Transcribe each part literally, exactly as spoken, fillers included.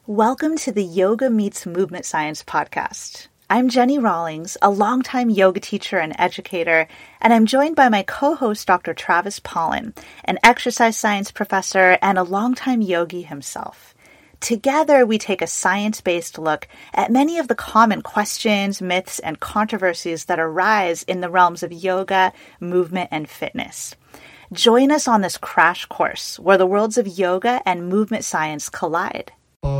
Welcome to the Yoga Meets Movement Science podcast. I'm Jenny Rawlings, a longtime yoga teacher and educator, and I'm joined by my co-host, Doctor Travis Pollan, an exercise science professor and a longtime yogi himself. Together, we take a science-based look at many of the common questions, myths, and controversies that arise in the realms of yoga, movement, and fitness. Join us on this crash course where the worlds of yoga and movement science collide.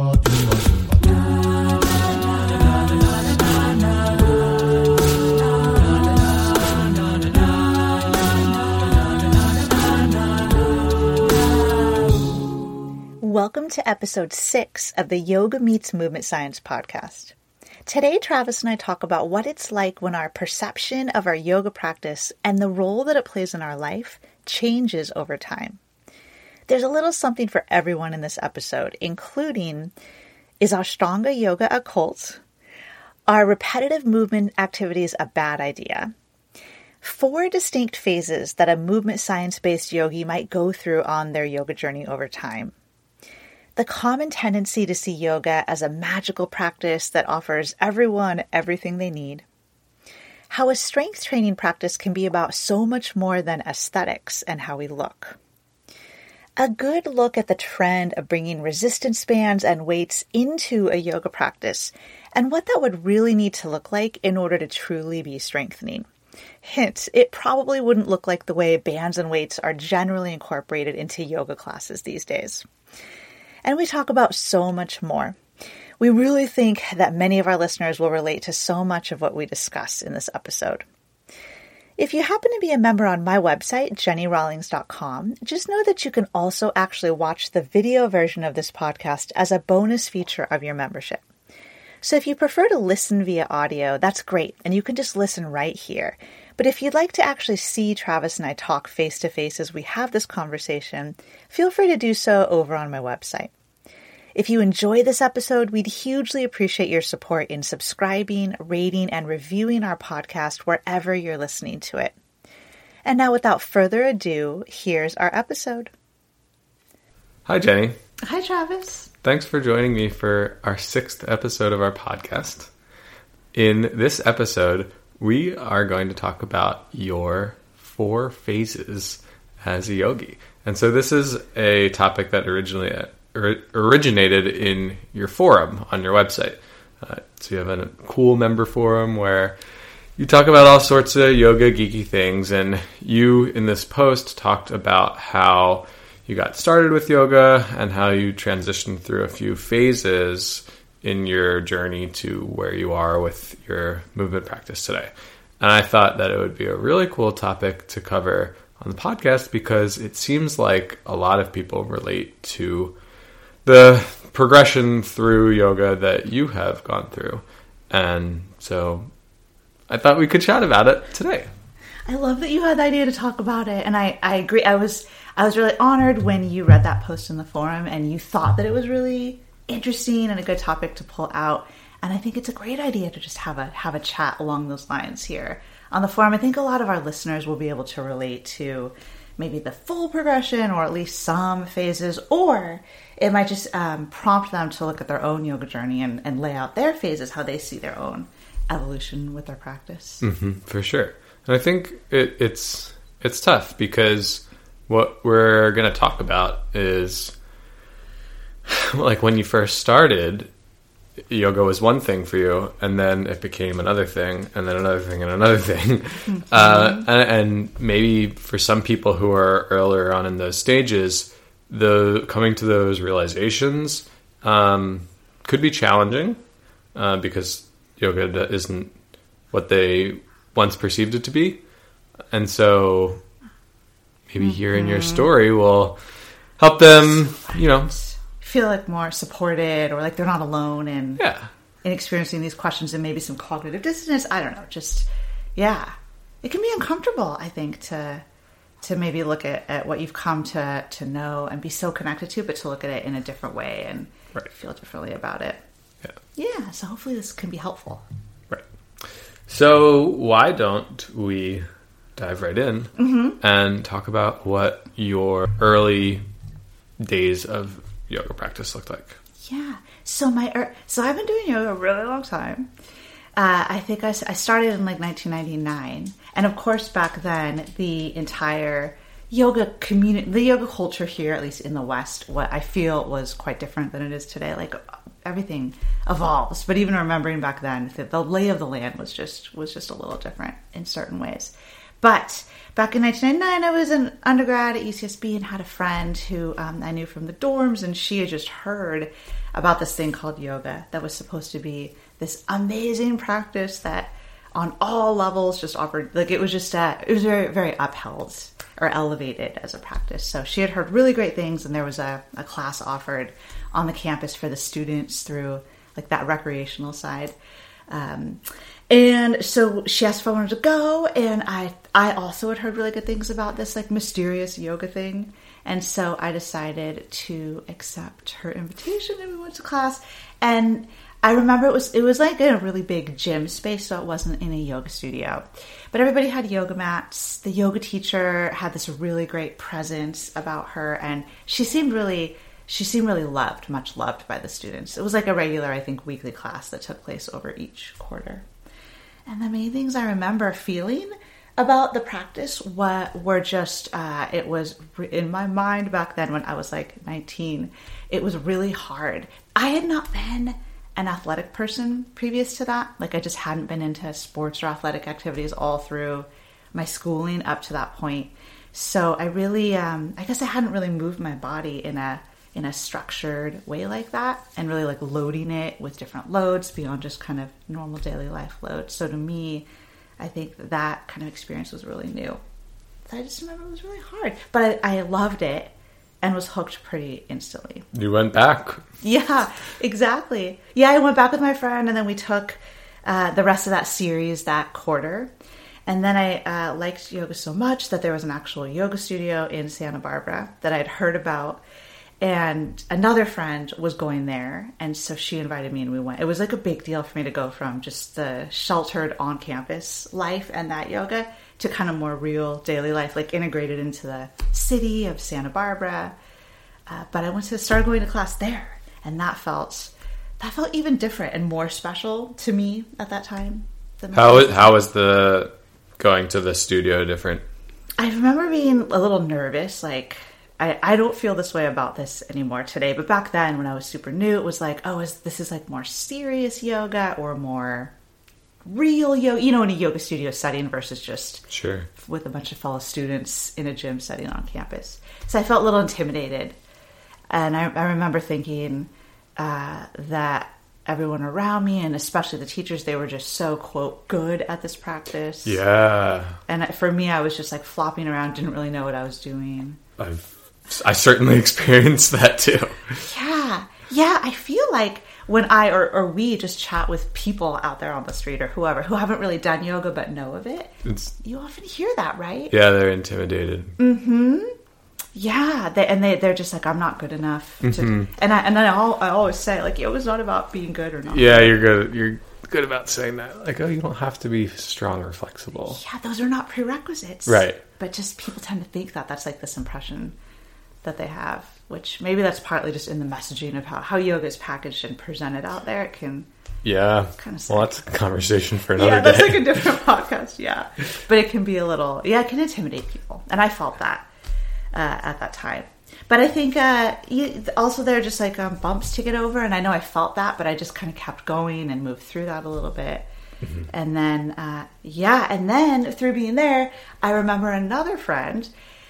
Welcome to episode six of the Yoga Meets Movement Science podcast. Today, Travis and I talk about what it's like when our perception of our yoga practice and the role that it plays in our life changes over time. There's a little something for everyone in this episode, including, is Ashtanga yoga a cult? Are repetitive movement activities a bad idea? Four distinct phases that a movement science-based yogi might go through on their yoga journey over time. The common tendency to see yoga as a magical practice that offers everyone everything they need. How a strength training practice can be about so much more than aesthetics and how we look. A good look at the trend of bringing resistance bands and weights into a yoga practice and what that would really need to look like in order to truly be strengthening. Hint, it probably wouldn't look like the way bands and weights are generally incorporated into yoga classes these days. And we talk about so much more. We really think that many of our listeners will relate to so much of what we discuss in this episode. If you happen to be a member on my website, jenny rawlings dot com, just know that you can also actually watch the video version of this podcast as a bonus feature of your membership. So if you prefer to listen via audio, that's great, and you can just listen right here. But if you'd like to actually see Travis and I talk face-to-face as we have this conversation, feel free to do so over on my website. If you enjoy this episode, we'd hugely appreciate your support in subscribing, rating, and reviewing our podcast wherever you're listening to it. And now, without further ado, here's our episode. Hi, Jenny. Hi, Travis. Thanks for joining me for our sixth episode of our podcast. In this episode, we are going to talk about your four phases as a yogi. And so this is a topic that originally or originated in your forum on your website. Uh, so you have a cool member forum where you talk about all sorts of yoga geeky things. And you, in this post, talked about how you got started with yoga and how you transitioned through a few phases in your journey to where you are with your movement practice today. And I thought that it would be a really cool topic to cover on the podcast because it seems like a lot of people relate to the progression through yoga that you have gone through. And so I thought we could chat about it today. I love that you had the idea to talk about it. And I, I agree. I was I was really honored when you read that post in the forum and you thought that it was really interesting and a good topic to pull out. And I think it's a great idea to just have a have a chat along those lines here on the forum. I think a lot of our listeners will be able to relate to maybe the full progression or at least some phases, or it might just um, prompt them to look at their own yoga journey and, and lay out their phases, how they see their own evolution with their practice. Mm-hmm, for sure. And I think it, it's it's tough because what we're going to talk about is like when you first started, yoga was one thing for you, and then it became another thing, and then another thing, and another thing. Mm-hmm. Uh, and, and maybe for some people who are earlier on in those stages, the coming to those realizations um, could be challenging uh, because yoga isn't what they once perceived it to be. And so maybe mm-hmm. hearing your story will help them, you know, feel like more supported or like they're not alone in, yeah. in experiencing these questions and maybe some cognitive dissonance. I don't know. Just, yeah. It can be uncomfortable, I think, to to maybe look at, at what you've come to, to know and be so connected to, but to look at it in a different way and right. feel differently about it. Yeah. Yeah. So hopefully this can be helpful. Right. So why don't we dive right in mm-hmm. and talk about what your early days of yoga practice looked like? Yeah. So my, er, so I've been doing yoga a really long time. Uh, I think I, I started in like nineteen ninety-nine. And of course, back then, the entire yoga community, the yoga culture here, at least in the West, what I feel was quite different than it is today. Like everything evolves, but even remembering back then, the, the lay of the land was just was just a little different in certain ways. But back in nineteen ninety-nine, I was an undergrad at U C S B and had a friend who um, I knew from the dorms, and she had just heard about this thing called yoga that was supposed to be this amazing practice that on all levels just offered, like it was just, uh, it was very, very upheld or elevated as a practice. So she had heard really great things, and there was a, a class offered on the campus for the students through like that recreational side. Um, and so she asked if I wanted to go, and I, I also had heard really good things about this like mysterious yoga thing. And so I decided to accept her invitation, and we went to class. And I remember it was it was like in a really big gym space, so it wasn't in a yoga studio. But everybody had yoga mats. The yoga teacher had this really great presence about her, and she seemed really she seemed really loved, much loved by the students. It was like a regular, I think, weekly class that took place over each quarter. And the main things I remember feeling about the practice were, were just, uh, it was in my mind back then when I was like nineteen, it was really hard. I had not been an athletic person previous to that. Like I just hadn't been into sports or athletic activities all through my schooling up to that point. So I really, um, I guess I hadn't really moved my body in a in a structured way like that, and really like loading it with different loads beyond just kind of normal daily life loads. So to me, I think that, that kind of experience was really new. So I just remember it was really hard, but I, I loved it and was hooked pretty instantly. You went back. Yeah, exactly. Yeah, I went back with my friend, and then we took uh, the rest of that series that quarter. And then I uh, liked yoga so much that there was an actual yoga studio in Santa Barbara that I'd heard about. And another friend was going there, and so she invited me, and we went. It was like a big deal for me to go from just the sheltered on-campus life and that yoga to kind of more real daily life, like integrated into the city of Santa Barbara. Uh, but I went to started going to class there, and that felt that felt even different and more special to me at that time. Than How was, how was the going to the studio different? I remember being a little nervous, like. I, I don't feel this way about this anymore today, but back then when I was super new, it was like, oh, is this is like more serious yoga or more real yoga, you know, in a yoga studio setting versus just sure with a bunch of fellow students in a gym setting on campus. So I felt a little intimidated. And I, I remember thinking uh, that everyone around me, and especially the teachers, they were just so, quote, good at this practice. Yeah. And for me, I was just like flopping around, didn't really know what I was doing. I've I certainly experienced that too. Yeah. Yeah, I feel like when I or, or we just chat with people out there on the street or whoever who haven't really done yoga but know of it, it's, you often hear that, right? Yeah, they're intimidated. Mm-hmm. Yeah, they, and they, they're just like, I'm not good enough. To, mm-hmm. And I and then I, all, I always say, like, it was not about being good or not. Yeah, you're good. You're good about saying that. Like, oh, you don't have to be strong or flexible. Yeah, those are not prerequisites. Right. But just people tend to think that. That's like this impression that they have, which maybe that's partly just in the messaging of how, how yoga is packaged and presented out there. It can yeah kind of well, that's a conversation for another yeah, that's day. like a different podcast, yeah. But it can be a little, yeah, it can intimidate people. And I felt that uh, at that time. But I think uh, you, also there are just like um, bumps to get over. And I know I felt that, but I just kind of kept going and moved through that a little bit. Mm-hmm. And then, uh, yeah, and then through being there, I remember another friend.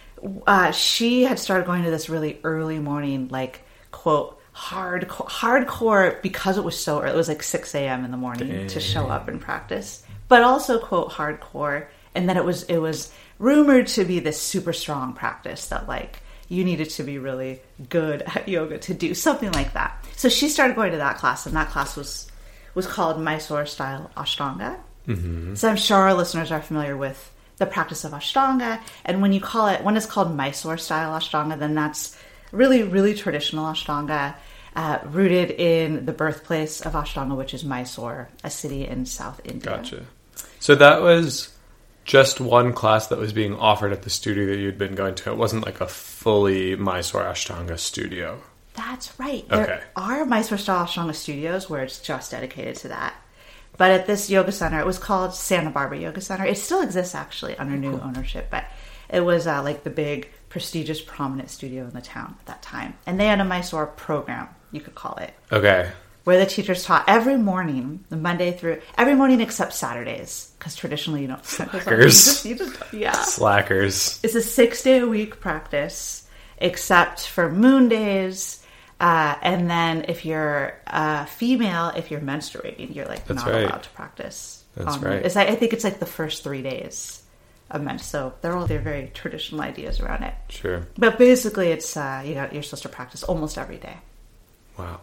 Uh, she had started going to this really early morning, like, quote, hardcore, hardcore because it was so early. It was like six a.m. in the morning Dang. to show up and practice. But also, quote, hardcore. And then it was it was rumored to be this super strong practice that, like, you needed to be really good at yoga to do something like that. So she started going to that class, and that class was, was called Mysore-style Ashtanga. Mm-hmm. So I'm sure our listeners are familiar with the practice of Ashtanga, and when you call it, when it's called Mysore style Ashtanga, then that's really, really traditional Ashtanga, uh, rooted in the birthplace of Ashtanga, which is Mysore, a city in South India. Gotcha. So that was just one class that was being offered at the studio that you'd been going to. It wasn't like a fully Mysore Ashtanga studio. That's right. There Okay. are Mysore Style Ashtanga studios where it's just dedicated to that. But at this yoga center, it was called Santa Barbara Yoga Center. It still exists, actually, under new cool. ownership. But it was uh, like the big, prestigious, prominent studio in the town at that time. And they had a Mysore program, you could call it. Okay. Where the teachers taught every morning, Monday through, every morning except Saturdays. Because traditionally, you don't. Slackers. You just, you just, yeah. Slackers. It's a six-day-a-week practice, except for moon days. Uh, and then if you're a female, if you're menstruating, you're like That's not right. allowed to practice. That's on, right. It's, I think it's like the first three days of men. So they're all they're very traditional ideas around it. Sure. But basically, it's uh, you got you're supposed to practice almost every day. Wow.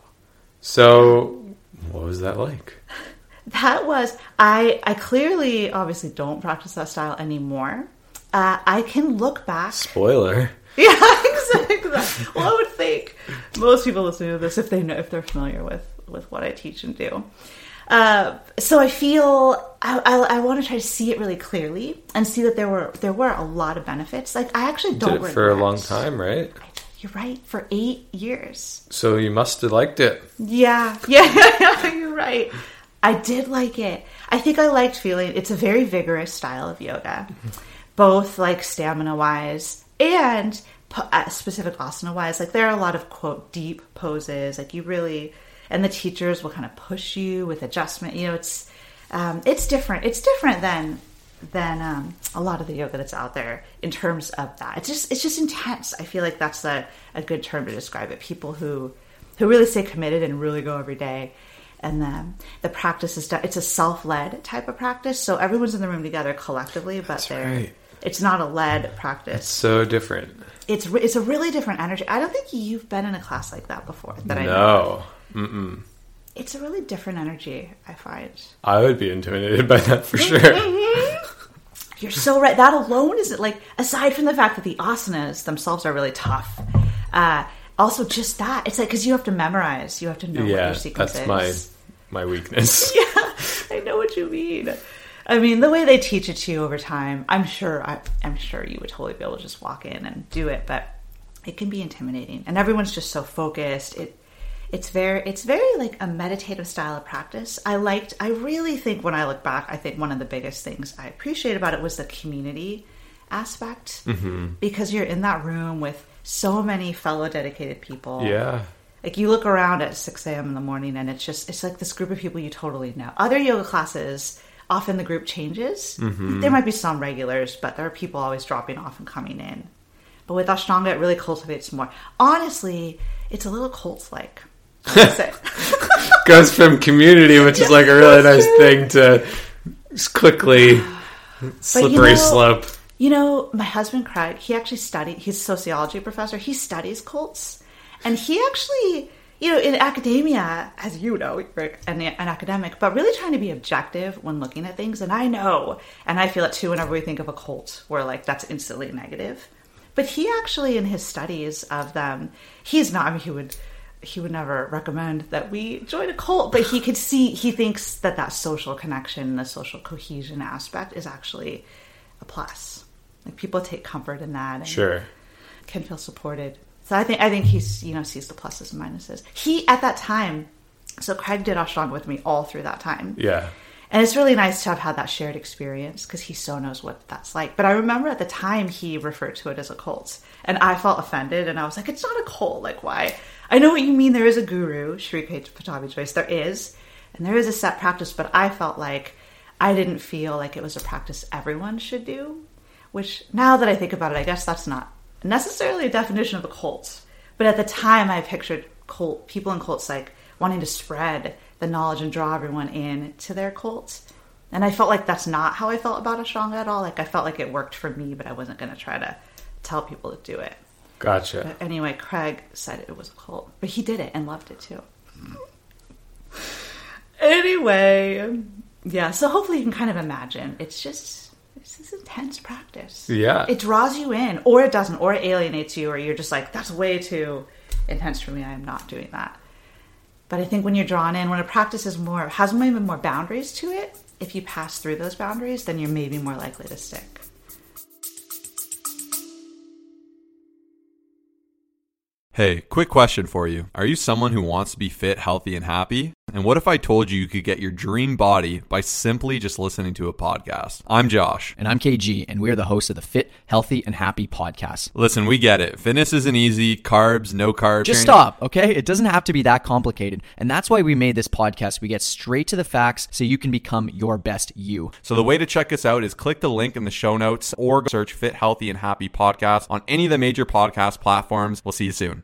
So, what was that like? That was I. I clearly, obviously, don't practice that style anymore. Uh, I can look back. Spoiler. Yeah, exactly. Well, I would think most people listening to this, if they know, if they're familiar with, with what I teach and do. Uh, so I feel I, I, I want to try to see it really clearly and see that there were there were a lot of benefits. Like I actually You don't did it regret. for a long time, right? You're right, for eight years. So you must have liked it. Yeah, yeah, yeah. You're right. I did like it. I think I liked feeling. It's a very vigorous style of yoga, both like stamina wise and uh, specific asana wise. Like there are a lot of quote deep poses. Like you really, and the teachers will kind of push you with adjustment. You know, it's um, it's different. It's different than than um, a lot of the yoga that's out there in terms of that. It's just it's just intense. I feel like that's a, a good term to describe it. People who who really stay committed and really go every day. And then the practice is done. It's a self-led type of practice, so everyone's in the room together collectively, but That's they're right. It's not a led practice. It's so different. It's it's a really different energy. I don't think you've been in a class like that before. That I know. No. Mm-mm. It's a really different energy, I find. I would be intimidated by that for sure. You're so right. That alone isn't like, aside from the fact that the asanas themselves are really tough. Uh, also, just that it's like because you have to memorize. You have to know what Yeah, your sequence that's is. my my weakness. Yeah, I know what you mean. I mean, the way they teach it to you over time, I'm sure I, I'm sure you would totally be able to just walk in and do it, but it can be intimidating. And everyone's just so focused. It it's very it's very like a meditative style of practice. I liked I really think when I look back, I think one of the biggest things I appreciate about it was the community aspect. Mm-hmm. Because you're in that room with so many fellow dedicated people. Yeah. Like you look around at six a.m. in the morning and it's just it's like this group of people you totally know. Other yoga classes, often the group changes. Mm-hmm. There might be some regulars, but there are people always dropping off and coming in. But with Ashtanga, it really cultivates more. Honestly, it's a little cult-like. Goes from community, which is like a really nice thing, to just quickly slippery you know, slope. You know, my husband Craig, he actually studied, he's a sociology professor, he studies cults. And he actually, you know, in academia, as you know, you're an, an academic, but really trying to be objective when looking at things. And I know, and I feel it too whenever we think of a cult, where like that's instantly negative. But he actually, in his studies of them, he's not, I mean, he would, he would never recommend that we join a cult, but he could see, he thinks that that social connection, the social cohesion aspect is actually a plus. Like people take comfort in that and Sure. can feel supported. So I think I think he's you know sees the pluses and minuses. He at that time, so Craig did Ashtanga with me all through that time. Yeah. And it's really nice to have had that shared experience because he so knows what that's like. But I remember at the time he referred to it as a cult, and I felt offended, and I was like, "It's not a cult. Like why? I know what you mean. There is a guru, Sri Pattabhi Jois. There is, and there is a set practice. But I felt like I didn't feel like it was a practice everyone should do. Which now that I think about it, I guess that's not necessarily a definition of a cult, but at the time I pictured cult people in cults like wanting to spread the knowledge and draw everyone in to their cult, and I felt like that's not how I felt about Ashtanga at all. Like I felt like it worked for me, but I wasn't going to try to tell people to do it. Gotcha. But anyway, Craig said it was a cult, but he did it and loved it too. Anyway, yeah, so hopefully you can kind of imagine it's just This is intense practice. Yeah. It draws you in, or it doesn't, or it alienates you, or you're just like, that's way too intense for me. I am not doing that. But I think when you're drawn in, when a practice is more, has maybe more boundaries to it, if you pass through those boundaries, then you're maybe more likely to stick. Hey, quick question for you. Are you someone who wants to be fit, healthy, and happy? And what if I told you you could get your dream body by simply just listening to a podcast? I'm Josh. And I'm K G, and we're the hosts of the Fit, Healthy, and Happy podcast. Listen, we get it. Fitness isn't easy. Carbs, no carbs. Just stop, okay? It doesn't have to be that complicated. And that's why we made this podcast. We get straight to the facts so you can become your best you. So the way to check us out is click the link in the show notes or search Fit, Healthy, and Happy podcast on any of the major podcast platforms. We'll see you soon.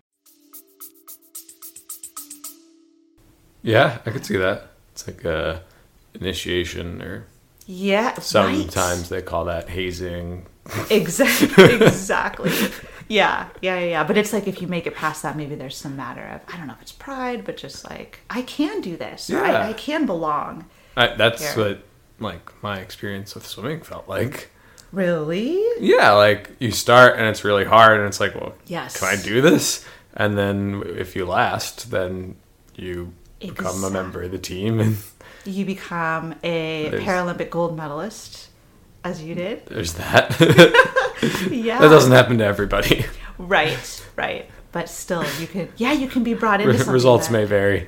Yeah, I could see that. It's like a initiation, or Yeah, sometimes right. they call that hazing. Exactly. Exactly. Yeah, yeah, yeah, yeah. But it's like if you make it past that, maybe there's some matter of, I don't know if it's pride, but just like, I can do this. Or Yeah. I, I can belong. I, that's Here. what like my experience with swimming felt like. Really? Yeah, like you start and it's really hard, and it's like, well, Yes. can I do this? And then if you last, then you become a member of the team, and You become a There's- Paralympic gold medalist, as you did. there's that. Yeah. That doesn't happen to everybody. Right, right. But still, you can, yeah, you can be brought into something. Results that- may vary.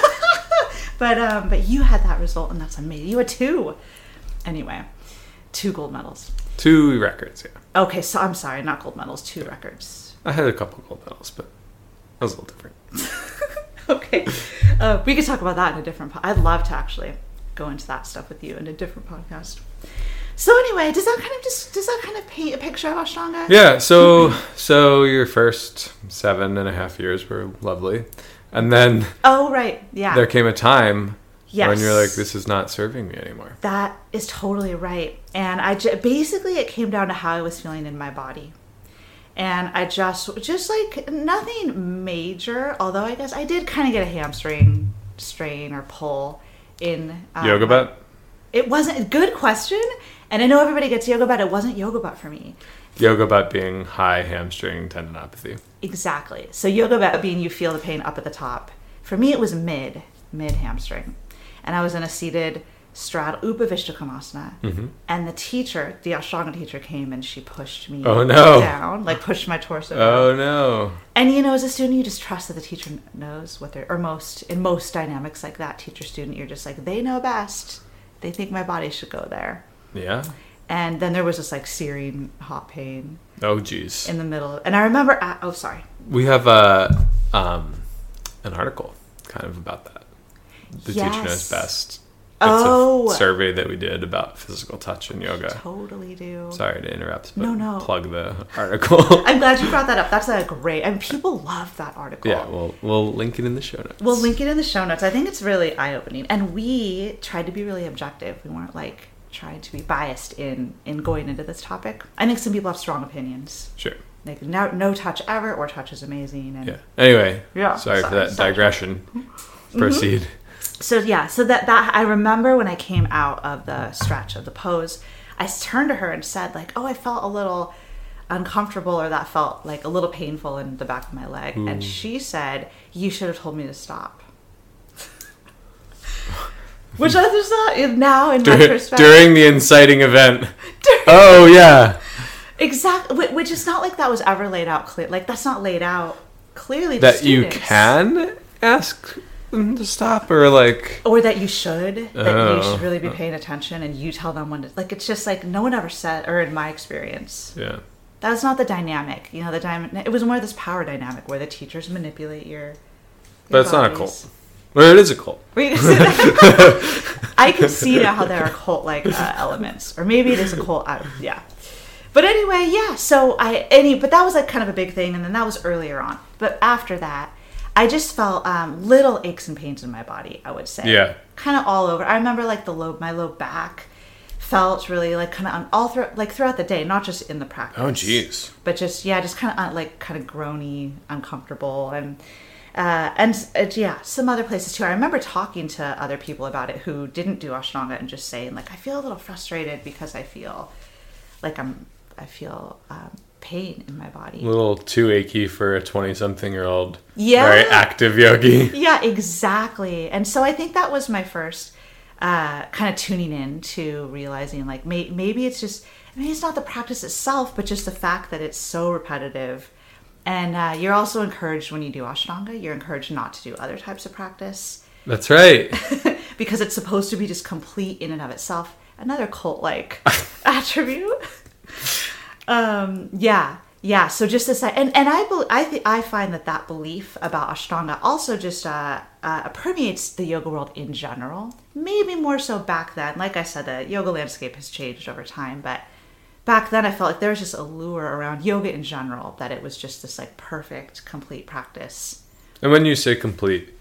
But um, but you had that result, and that's amazing. You had two. Anyway, two gold medals. Two records, yeah. Okay, so I'm sorry, not gold medals, two records. I had a couple gold medals, but that was a little different. Okay, uh, we could talk about that in a different. Po- I'd love to actually go into that stuff with you in a different podcast. So anyway, does that kind of just does that kind of paint a picture of Ashtanga? Yeah, so so your first seven and a half years were lovely, and then Oh right, yeah. there came a time Yes. when you're like, this is not serving me anymore. That is totally right. And I j- basically it came down to how I was feeling in my body. And I just just like nothing major, although I guess I did kind of get a hamstring strain or pull in um, Yoga butt? It wasn't good question. And I know everybody gets yoga butt. It wasn't yoga butt for me. Yoga butt being high hamstring tendinopathy. Exactly. So yoga butt being you feel the pain up at the top. For me, it was mid, mid hamstring. And I was in a seated straddle, Upavishta Konasana. Mm-hmm. And the teacher, the Ashtanga teacher came and she pushed me Oh, no. down, like pushed my torso down. Oh no. And you know, as a student, you just trust that the teacher knows what they're, or most, in most dynamics like that, teacher-student, you're just like, they know best. They think my body should go there. Yeah? And then there was this like searing hot pain Oh geez. in the middle. And I remember, at, oh, sorry. We have a um an article kind of about that. The teacher knows Yes. best. Oh. It's a survey that we did about physical touch in yoga. Totally do. Sorry to interrupt, but No, no. plug the article. I'm glad you brought that up. That's a great, and people love that article. Yeah, we'll we'll link it in the show notes. We'll link it in the show notes. I think it's really eye-opening. And we tried to be really objective. We weren't like trying to be biased in, in going into this topic. I think some people have strong opinions. Sure. Like no, no touch ever, or touch is amazing. And Yeah. Anyway. Yeah, Sorry, for sorry, that sorry. digression. Mm-hmm. Proceed. So yeah, so that, that I remember when I came out of the stretch of the pose, I turned to her and said like, oh, I felt a little uncomfortable, or that felt like a little painful in the back of my leg. Ooh. And she said, you should have told me to stop. Which I just thought now in Dur- retrospect. during the inciting event. Oh yeah. Exactly, whi- which is not like that was ever laid out clear. Like that's not laid out clearly. to That you students. can ask them to stop, or like Or that you should, that Oh. you should really be paying attention, and you tell them when to. Like it's just like no one ever said, or in my experience, yeah. that was not the dynamic. You know, the dynamic. It was more this power dynamic where the teachers manipulate your. your But it's not a bodies. cult. Or it is a cult. Were you gonna say that? I can see now how there are cult-like uh, elements, or maybe it is a cult. I, yeah. But anyway, yeah. So I any, but that was like kind of a big thing, and then that was earlier on. But after that, I just felt um, little aches and pains in my body. I would say, Yeah. kind of all over. I remember like the low, my low back felt really like kind of on all through like throughout the day, not just in the practice. Oh jeez. But just yeah, just kind of like kind of groany, uncomfortable, and uh, and uh, yeah, some other places too. I remember talking to other people about it who didn't do Ashtanga and just saying like, I feel a little frustrated because I feel like I'm I feel um, pain in my body. A little too achy for a twenty-something-year-old, Yeah. very active yogi. Yeah, exactly. And so I think that was my first uh, kind of tuning in to realizing like may- maybe it's just maybe it's not the practice itself, but just the fact that it's so repetitive And uh, you're also encouraged when you do Ashtanga, you're encouraged not to do other types of practice. That's right. Because it's supposed to be just complete in and of itself. Another cult-like attribute. um, yeah, yeah. So just this, and and I be, I th- I find that that belief about Ashtanga also just uh, uh, permeates the yoga world in general. Maybe more so back then. Like I said, the yoga landscape has changed over time, but back then I felt like there was just a lure around yoga in general, that it was just this like perfect, complete practice. And when you say complete,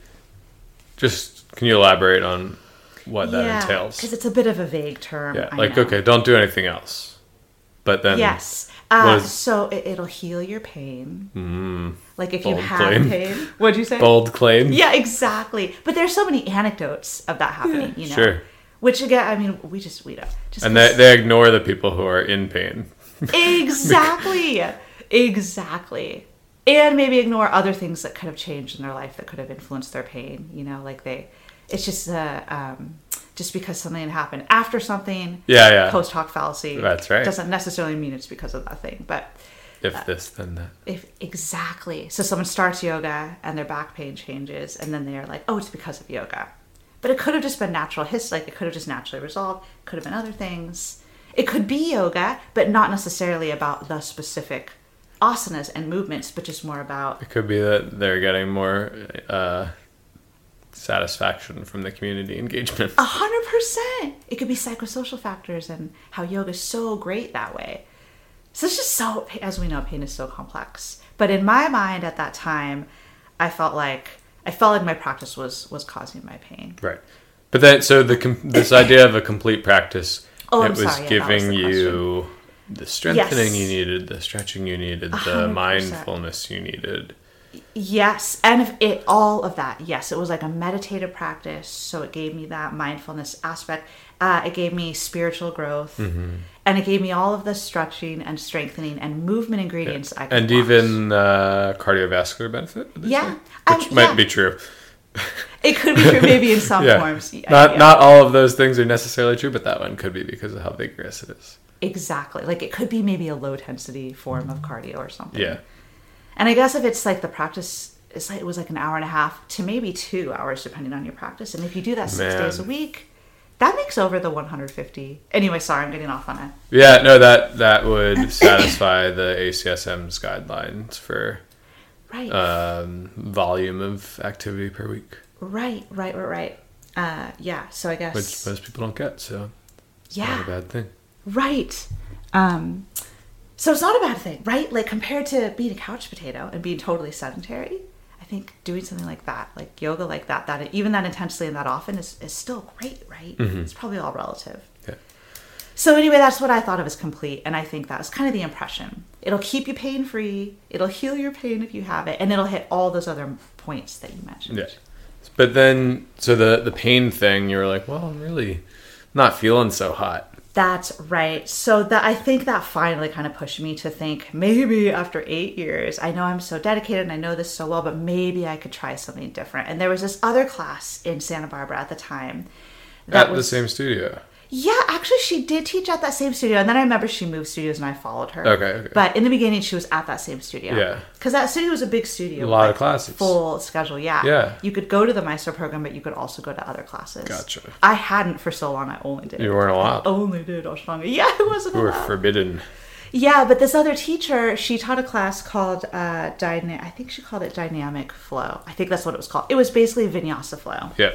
just can you elaborate on what that yeah, entails? Because it's a bit of a vague term. Yeah, I like, know. okay, don't do anything else. But then... Yes. Uh, is- so it, it'll heal your pain. Mm, Like if you bold have claim. pain. What'd you say? Bold claim. Yeah, exactly. But there's so many anecdotes of that happening, you know? Sure. Which again, I mean, we just, we don't. Just And they, they ignore the people who are in pain. Exactly. Exactly. And maybe ignore other things that could have changed in their life that could have influenced their pain. You know, like they, it's just uh, um, just because something happened after something. Yeah, yeah. Post hoc fallacy. That's right. Doesn't necessarily mean it's because of that thing, but If this, then that. if exactly. So someone starts yoga and their back pain changes, and then they're like, "Oh, it's because of yoga," but it could have just been natural his. Like it could have just naturally resolved. Could have been other things. It could be yoga, but not necessarily about the specific asanas and movements, but just more about It could be that they're getting more uh, satisfaction from the community engagement. a hundred percent. It could be psychosocial factors and how yoga is so great that way. So it's just so, as we know, pain is so complex. But in my mind at that time, I felt like I felt like my practice was was causing my pain. Right. But then, so the com- this idea of a complete practice, Oh, it I'm was sorry, yeah, that was giving the you the strengthening Yes. you needed, the stretching you needed, the hundred percent. mindfulness you needed. Yes, and if it all of that. Yes, it was like a meditative practice, so it gave me that mindfulness aspect. Uh, it gave me spiritual growth, Mm-hmm. and it gave me all of the stretching and strengthening and movement ingredients I could And want. even uh, cardiovascular benefit? did they Yeah. say? Which Um, might yeah. be true. It could be true, maybe in some Yeah. forms. Yeah, Not yeah. not all of those things are necessarily true, but that one could be because of how vigorous it is. Exactly. Like it could be maybe a low intensity form of cardio or something. Yeah. And I guess if it's like the practice, it's like it was like an hour and a half to maybe two hours depending on your practice. And if you do that six Man. days a week, that makes over the one hundred fifty. Anyway, sorry, I'm getting off on it. Yeah, no, that that would satisfy the A C S M's guidelines for Right. um, volume of activity per week, right, right, right, right. Uh, yeah, so I guess. which most people don't get, so it's yeah. not a bad thing. Right. Um, so it's not a bad thing, right? Like compared to being a couch potato and being totally sedentary, I think doing something like that, like yoga like that, that even that intensely and that often is, is still great, right? Mm-hmm. It's probably all relative. Yeah. So anyway, that's what I thought of as complete. And I think that was kind of the impression. It'll keep you pain free. It'll heal your pain if you have it. And it'll hit all those other points that you mentioned. Yeah. But then, so the, the pain thing, you were like, well, I'm really not feeling so hot. That's right. So that I think that finally kind of pushed me to think maybe after eight years, I know I'm so dedicated and I know this so well, but maybe I could try something different. And there was this other class in Santa Barbara at the time. That At was, the same studio. Yeah, actually she did teach at that same studio. And then I remember she moved studios and I followed her. Okay, okay. But in the beginning, she was at that same studio. Yeah. Because that studio was a big studio. A lot with, of classes. Full schedule, yeah. Yeah. You could go to the Maestro program, but you could also go to other classes. Gotcha. I hadn't for so long. I only did. You weren't allowed. I only did Ashtanga. Yeah, I wasn't We were allowed. forbidden. Yeah, but this other teacher, she taught a class called, uh, dyna- I think she called it Dynamic Flow. I think that's what it was called. It was basically Vinyasa Flow. Yeah.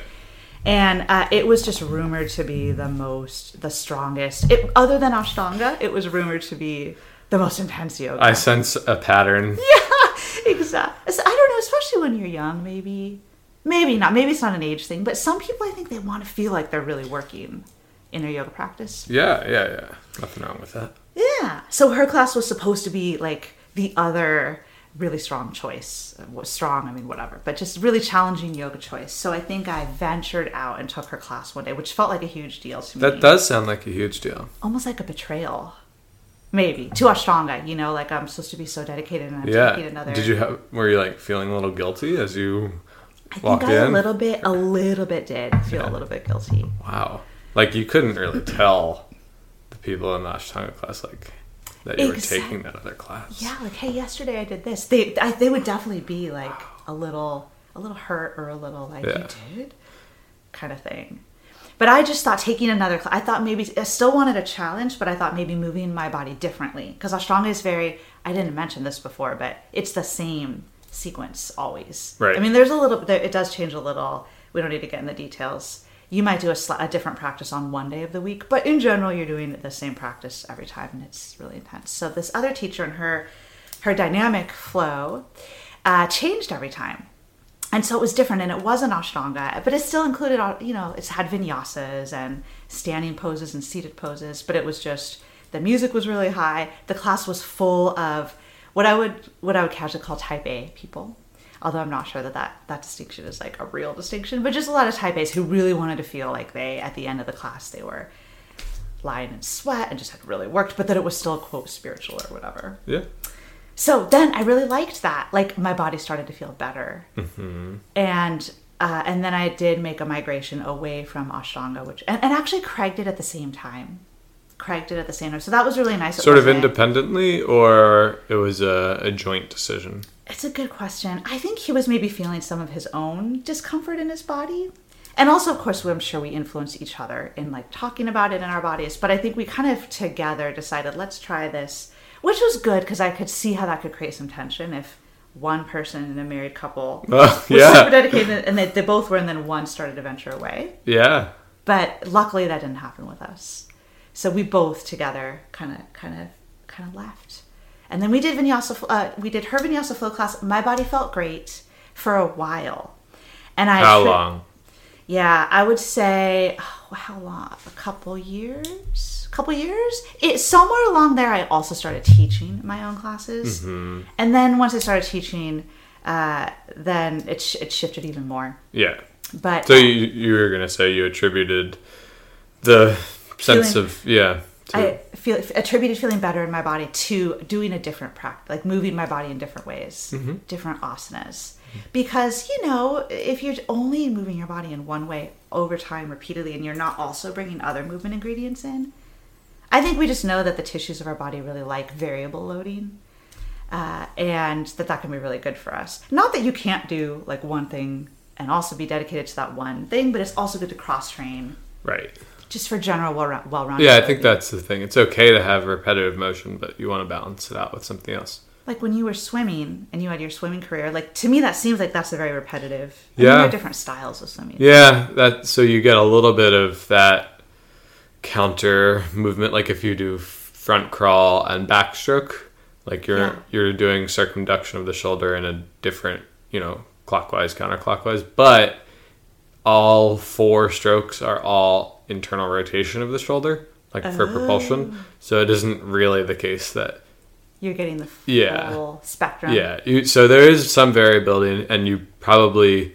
And uh, it was just rumored to be the most, the strongest. It, other than Ashtanga, it was rumored to be the most intense yoga. I sense a pattern. Yeah, exactly. I don't know, especially when you're young, maybe. Maybe not. Maybe it's not an age thing. But some people, I think they want to feel like they're really working in their yoga practice. Yeah, yeah, yeah. Nothing wrong with that. Yeah. So her class was supposed to be like the other really strong choice. Was strong, I mean, whatever. But just really challenging yoga choice. So I think I ventured out and took her class one day, which felt like a huge deal to me. That does sound like a huge deal. Almost like a betrayal. Maybe. To Ashtanga, you know, like I'm supposed to be so dedicated and I'm Yeah. taking another. Did you have? Were you like feeling a little guilty as you I think walked I in? a little bit, a little bit did feel a little bit guilty. Wow. Like you couldn't really tell the people in the Ashtanga class, like that you Exact- were taking that other class. Yeah, like, hey, yesterday I did this. They I, they would definitely be like a little a little hurt or a little like, Yeah. you did? Kind of thing. But I just thought taking another class, I thought maybe, I still wanted a challenge, but I thought maybe moving my body differently. Because Ashtanga is very, I didn't mention this before, but it's the same sequence always. Right. I mean, there's a little, it does change a little. We don't need to get in the details. You might do a, sli- a different practice on one day of the week, but in general, you're doing the same practice every time, and it's really intense. So this other teacher and her, her dynamic flow uh, changed every time. And so it was different, and it wasn't Ashtanga, but it still included, you know, it's had vinyasas and standing poses and seated poses, but it was just, the music was really high. The class was full of what I would, what I would casually call type A people. Although I'm not sure that, that that distinction is like a real distinction, but just a lot of type A's who really wanted to feel like they, at the end of the class, they were lying in sweat and just had really worked, but that it was still, quote, spiritual or whatever. Yeah. So then I really liked that. Like, my body started to feel better. Mm-hmm. And uh, and then I did make a migration away from Ashtanga, which, and, and actually Craig did at the same time. Craig did at the same time. So that was really nice. It Sort of wasn't- independently, or it was a, a joint decision? It's a good question. I think he was maybe feeling some of his own discomfort in his body. And also, of course, I'm sure we influenced each other in like talking about it in our bodies. But I think we kind of together decided, let's try this, which was good because I could see how that could create some tension if one person in a married couple Oh, was yeah. super dedicated and they, they both were, and then one started to venture away. Yeah. But luckily that didn't happen with us. So we both together kind of, kind of, kind of left. And then we did vinyasa. Uh, we did her vinyasa flow class. My body felt great for a while. And I How tri- long? Yeah, I would say oh, how long? A couple years. A couple years. It somewhere along there. I also started teaching my own classes, Mm-hmm. and then once I started teaching, uh, then it sh- it shifted even more. Yeah. But So you, you were going to say you attributed the sense Feeling- of, yeah. to- I feel attributed feeling better in my body to doing a different practice, like moving my body in different ways, Mm-hmm. different asanas. Because, you know, if you're only moving your body in one way over time repeatedly and you're not also bringing other movement ingredients in, I think we just know that the tissues of our body really like variable loading, uh, and that that can be really good for us. Not that you can't do like one thing and also be dedicated to that one thing, but it's also good to cross-train Right. just for general well- well-rounded Yeah, I think loading. that's the thing. It's okay to have repetitive motion, but you want to balance it out with something else. Like when you were swimming and you had your swimming career, like to me that seems like that's a very repetitive. I Yeah. mean, there are different styles of swimming. Yeah, that so you get a little bit of that counter movement, like if you do front crawl and backstroke, like you're Yeah. you're doing circumduction of the shoulder in a different, you know, clockwise, counterclockwise, but all four strokes are all internal rotation of the shoulder, like for Oh. propulsion. So it isn't really the case that You're getting the full Yeah. spectrum. Yeah, you, so there is some variability, and you probably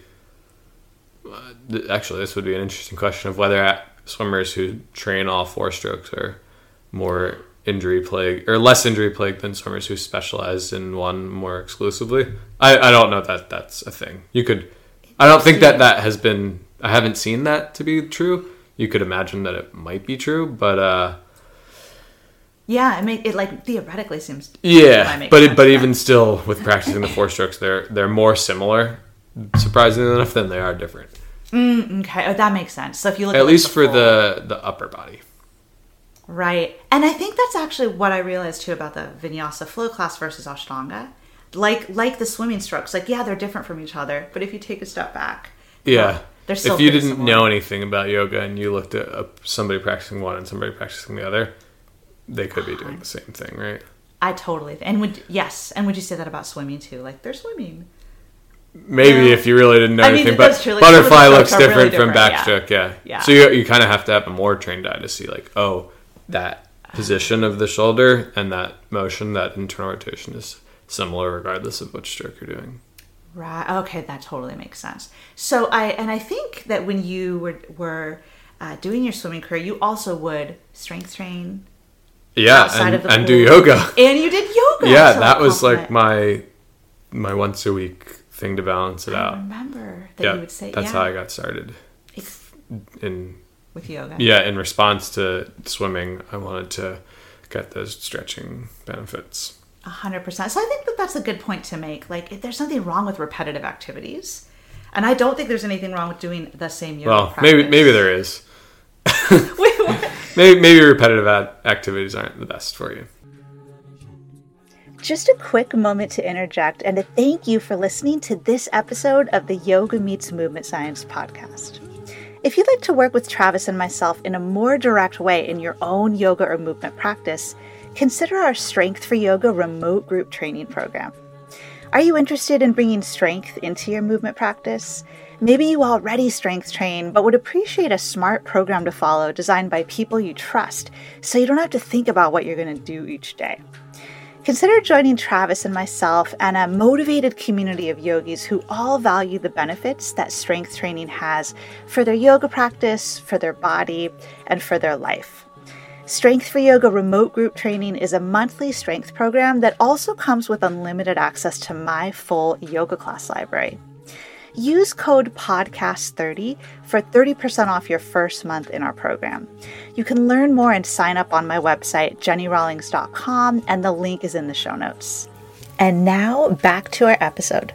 uh, th- actually this would be an interesting question of whether at swimmers who train all four strokes are more injury plagued or less injury plagued than swimmers who specialize in one more exclusively. I, I don't know that that's a thing. You could, I don't think that that has been. I haven't seen that to be true. You could imagine that it might be true, but uh, Yeah, it make it like theoretically seems. yeah, might make but it, sense, but even still, with practicing the four strokes, they're they're more similar, surprisingly enough, than they are different. Mm, okay, oh, that makes sense. So if you look At at like, least the for full- the the upper body. right, and I think that's actually what I realized too about the Vinyasa flow class versus Ashtanga. Like like the swimming strokes, like yeah, they're different from each other, but if you take a step back, Yeah. they're still If you pretty didn't similar. know anything about yoga and you looked at uh, somebody practicing one and somebody practicing the other, they could be doing the same thing, right? I totally and would yes, and would you say that about swimming too? Like they're swimming. Maybe Yeah. if you really didn't know I mean, anything, that's but true. Like, some of the butterfly strokes looks are really different from different, backstroke, yeah. Yeah. So you you kind of have to have a more trained eye to see, like, oh, that position of the shoulder and that motion, that internal rotation is similar regardless of which stroke you're doing. Right. Okay, that totally makes sense. So I and I think that when you were were uh, doing your swimming career, you also would strength train Yeah, outside and, of the and pool. do yoga. And you did yoga. Yeah, so that I'll was like compliment- my my once a week thing to balance it I out. remember that Yeah, you would say that's yeah, how I got started. ex- In with yoga. yeah, in response to swimming, I wanted to get those stretching benefits. A hundred percent. So I think that that's a good point to make. Like, if there's nothing wrong with repetitive activities, and I don't think there's anything wrong with doing the same yoga Well, practice. maybe maybe there is. Wait, what? maybe maybe repetitive ad- activities aren't the best for you. Just a quick moment to interject and to thank you for listening to this episode of the Yoga Meets Movement Science podcast. If you'd like to work with Travis and myself in a more direct way in your own yoga or movement practice, consider our Strength for Yoga remote group training program. Are you interested in bringing strength into your movement practice? Maybe you already strength train, but would appreciate a smart program to follow designed by people you trust, so you don't have to think about what you're going to do each day. Consider joining Travis and myself and a motivated community of yogis who all value the benefits that strength training has for their yoga practice, for their body, and for their life. Strength for Yoga remote group training is a monthly strength program that also comes with unlimited access to my full yoga class library. Use code podcast thirty for thirty percent off your first month in our program. You can learn more and sign up on my website, jenny rawlings dot com, and the link is in the show notes. And now back to our episode.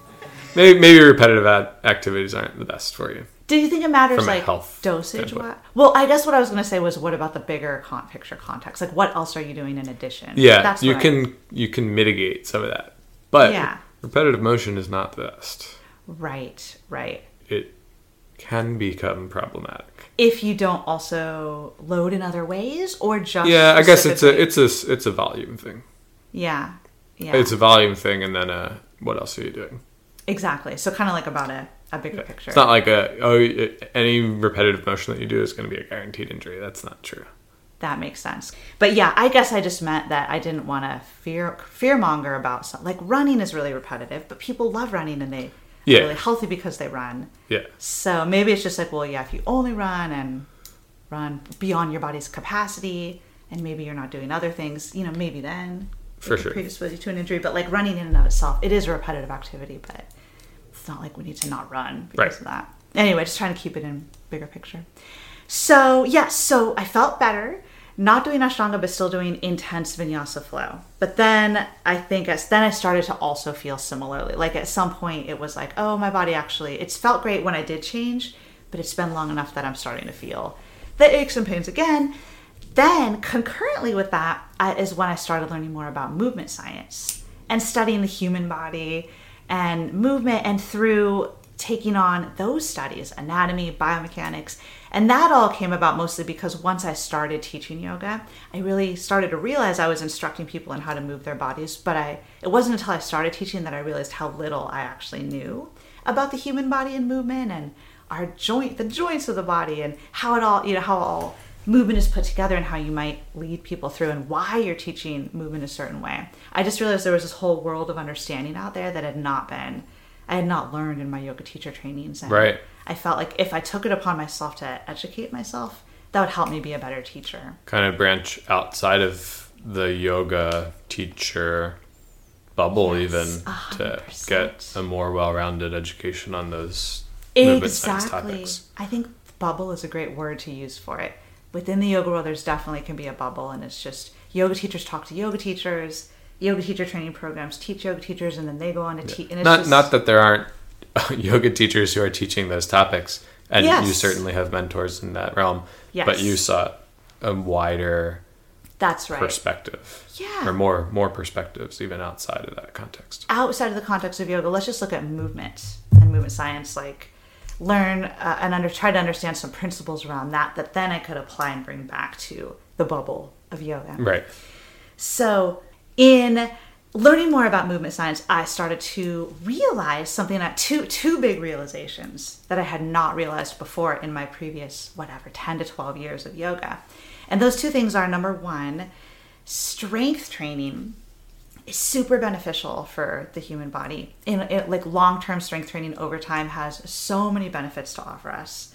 Maybe maybe repetitive ad- activities aren't the best for you. Do you think it matters, From a like, health dosage? standpoint. Well, I guess what I was going to say was, what about the bigger con- picture context? Like, what else are you doing in addition? Yeah, That's you what I- can you can mitigate some of that, but Yeah. repetitive motion is not the best. Right, right. It can become problematic. If you don't also load in other ways, or just Yeah, I guess it's a specifically- it's a it's a volume thing. yeah, yeah, It's a volume thing, and then uh, what else are you doing? exactly. So kind of like about a, a bigger picture. It's not like a oh it, any repetitive motion that you do is going to be a guaranteed injury. That's not true. That makes sense. But yeah, I guess I just meant that I didn't want to fear fearmonger about some, like, running is really repetitive, but people love running and they Yeah. are really healthy because they run. Yeah, So maybe it's just like, well, yeah, if you only run and run beyond your body's capacity, and maybe you're not doing other things, you know, maybe then it For could sure. predispose you to an injury. But like, running in and of itself, it is a repetitive activity, but it's not like we need to not run because Right. of that. Anyway, just trying to keep it in bigger picture. So yes, so I felt better. Not doing Ashtanga, but still doing intense vinyasa flow. But then I think as then I started to also feel similarly. Like at some point it was like, oh, my body actually, it's felt great when I did change, but it's been long enough that I'm starting to feel the aches and pains again. Then concurrently with that I, is when I started learning more about movement science and studying the human body and movement, and through taking on those studies, anatomy, biomechanics, and that all came about mostly because once I started teaching yoga, I really started to realize I was instructing people in how to move their bodies, but I it wasn't until I started teaching that I realized how little I actually knew about the human body and movement and our joint, the joints of the body, and how it all, you know, how all movement is put together and how you might lead people through and why you're teaching movement a certain way. I just realized there was this whole world of understanding out there that had not been I had not learned in my yoga teacher trainings. And Right. I felt like if I took it upon myself to educate myself, that would help me be a better teacher. kind of branch outside of the yoga teacher bubble, Yes, even a hundred to percent. get a more well-rounded education on those movement science Exactly. topics. I think bubble is a great word to use for it. Within the yoga world, there's definitely can be a bubble, and it's just yoga teachers talk to yoga teachers, yoga teacher training programs teach yoga teachers, and then they go on to teach. And it's Not just, not that there aren't yoga teachers who are teaching those topics, and Yes. you certainly have mentors in that realm. Yes. But you saw a wider that's right. perspective, Yeah. or more more perspectives even outside of that context. Outside of the context of yoga, let's just look at movement and movement science, like learn uh, and under try to understand some principles around that that then I could apply and bring back to the bubble of yoga. Right. So in learning more about movement science, I started to realize something that two two big realizations that I had not realized before in my previous whatever ten to twelve years of yoga. And those two things are, number one, strength training is super beneficial for the human body. In it, like long-term strength training over time has so many benefits to offer us.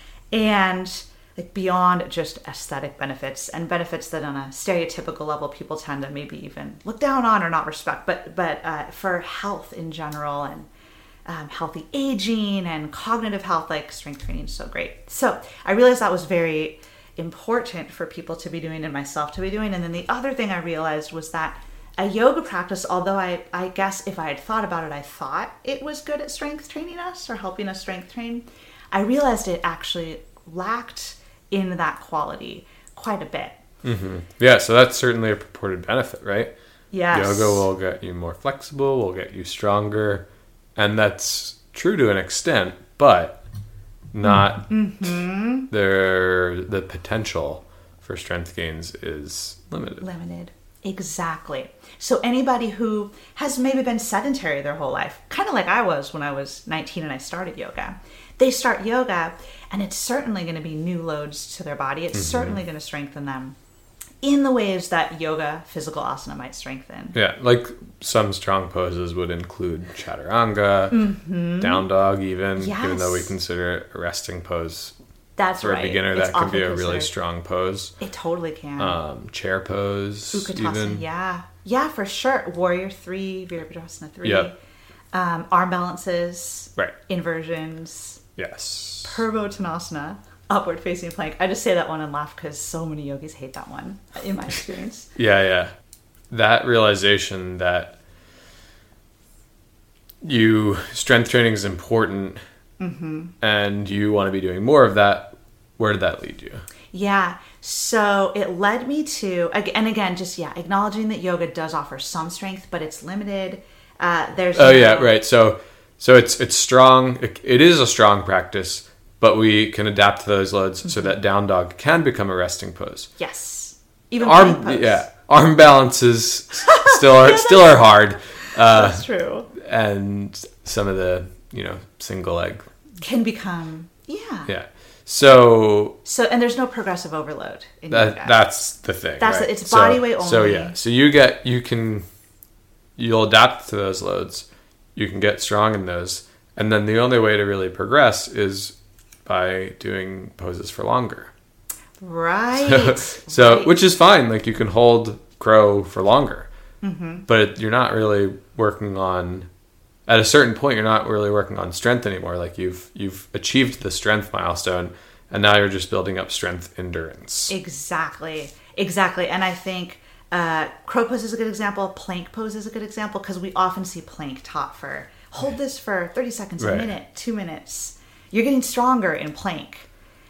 And like beyond just aesthetic benefits and benefits that on a stereotypical level people tend to maybe even look down on or not respect, but but uh, for health in general and um, healthy aging and cognitive health, like strength training is so great. So I realized that was very important for people to be doing and myself to be doing. And then the other thing I realized was that a yoga practice, although I, I guess if I had thought about it, I thought it was good at strength training us or helping us strength train, I realized it actually lacked in that quality quite a bit. Mm-hmm. Yeah, so that's certainly a purported benefit, right? Yes. Yoga will get you more flexible, will get you stronger, and that's true to an extent, but not mm-hmm. there. The potential for strength gains is limited. Limited. Exactly. So anybody who has maybe been sedentary their whole life, kind of like I was when I was nineteen and I started yoga, they start yoga and it's certainly going to be new loads to their body. It's mm-hmm. certainly going to strengthen them in the ways that yoga, physical asana might strengthen. Yeah, like some strong poses would include chaturanga, mm-hmm. down dog even, yes. even though we consider it a resting pose. That's For right. a beginner, it's that can be a considered. really strong pose. It totally can. Um, chair pose, Utkatasana, even. yeah. Yeah, for sure. Warrior three, Virabhadrasana three. Yep. Um, arm balances. Right. Inversions. Yes. Purvottanasana, upward facing plank. I just say that one and laugh because so many yogis hate that one, in my experience. Yeah, yeah. That realization that you strength training is important mm-hmm. and you want to be doing more of that, where did that lead you? Yeah. So it led me to, and again, just, yeah, acknowledging that yoga does offer some strength, but it's limited. Uh, there's Oh, no, yeah, right. So so it's it's strong. It, it is a strong practice, but we can adapt to those loads mm-hmm. so that down dog can become a resting pose. Yes. Even arm, pose. yeah, arm balances still are, still are hard. Uh, That's true. And some of the, you know, single leg. Can become, yeah. Yeah. So, so and there's no progressive overload in that, yoga. That's the thing. That's right? it. It's body so, weight only. So yeah, so you get you can you'll adapt to those loads. You can get strong in those, and then the only way to really progress is by doing poses for longer. Right. So, so right. which is fine. Like you can hold crow for longer, mm-hmm. but you're not really working on. At a certain point, you're not really working on strength anymore. Like you've you've achieved the strength milestone, and now you're just building up strength endurance. Exactly, exactly. And I think uh, crow pose is a good example. Plank pose is a good example because we often see plank taught for hold this for thirty seconds, right. a minute, two minutes. You're getting stronger in plank,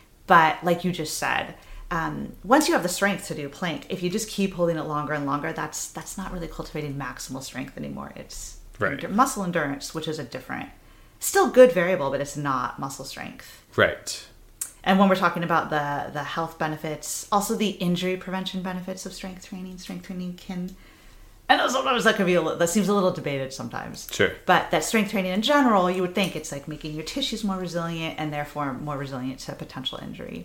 but like you just said, um, once you have the strength to do plank, if you just keep holding it longer and longer, that's that's not really cultivating maximal strength anymore. It's Right. Endur- muscle endurance, which is a different, still good variable, but it's not muscle strength. Right. And when we're talking about the the health benefits, also the injury prevention benefits of strength training, strength training can, I know sometimes that can be a little, that seems a little debated sometimes. Sure. But that strength training in general, you would think it's like making your tissues more resilient and therefore more resilient to potential injury.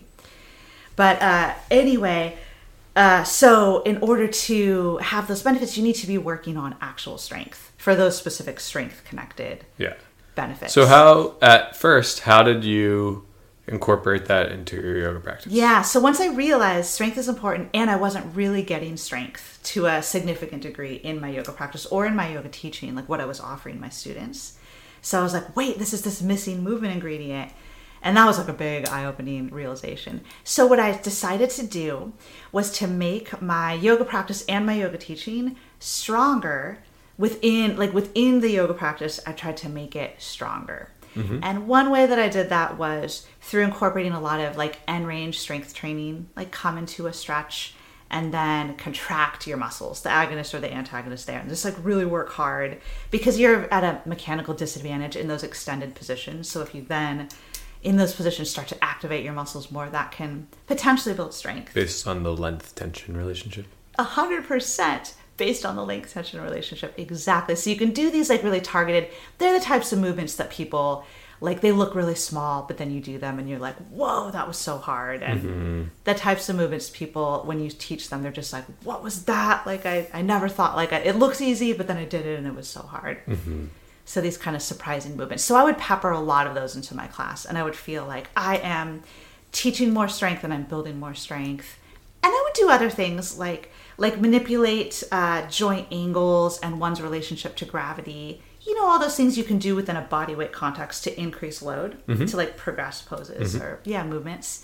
But uh, anyway, uh, so in order to have those benefits, you need to be working on actual strength for those specific strength connected Yeah. benefits. So how, at first, how did you incorporate that into your yoga practice? Yeah, so once I realized strength is important and I wasn't really getting strength to a significant degree in my yoga practice or in my yoga teaching, like what I was offering my students. So I was like, wait, this is this missing movement ingredient. And that was like a big eye-opening realization. So what I decided to do was to make my yoga practice and my yoga teaching stronger within, like within the yoga practice. I tried to make it stronger. Mm-hmm. And one way that I did that was through incorporating a lot of like end range strength training, like come into a stretch and then contract your muscles, the agonist or the antagonist there, and just like really work hard because you're at a mechanical disadvantage in those extended positions. So if you then in those positions start to activate your muscles more, that can potentially build strength. Based on the length tension relationship? A hundred percent based on the length tension relationship. Exactly. So you can do these like really targeted. They're the types of movements that people like, they look really small, but then you do them and you're like, whoa, that was so hard. And mm-hmm. the types of movements people, when you teach them, they're just like, what was that? Like, I, I never thought like I, it looks easy, but then I did it and it was so hard. Mm-hmm. So these kind of surprising movements. So I would pepper a lot of those into my class and I would feel like I am teaching more strength and I'm building more strength. And I would do other things like like manipulate uh, joint angles and one's relationship to gravity. You know, all those things you can do within a body weight context to increase load, mm-hmm. to like progress poses mm-hmm. or, yeah, movements.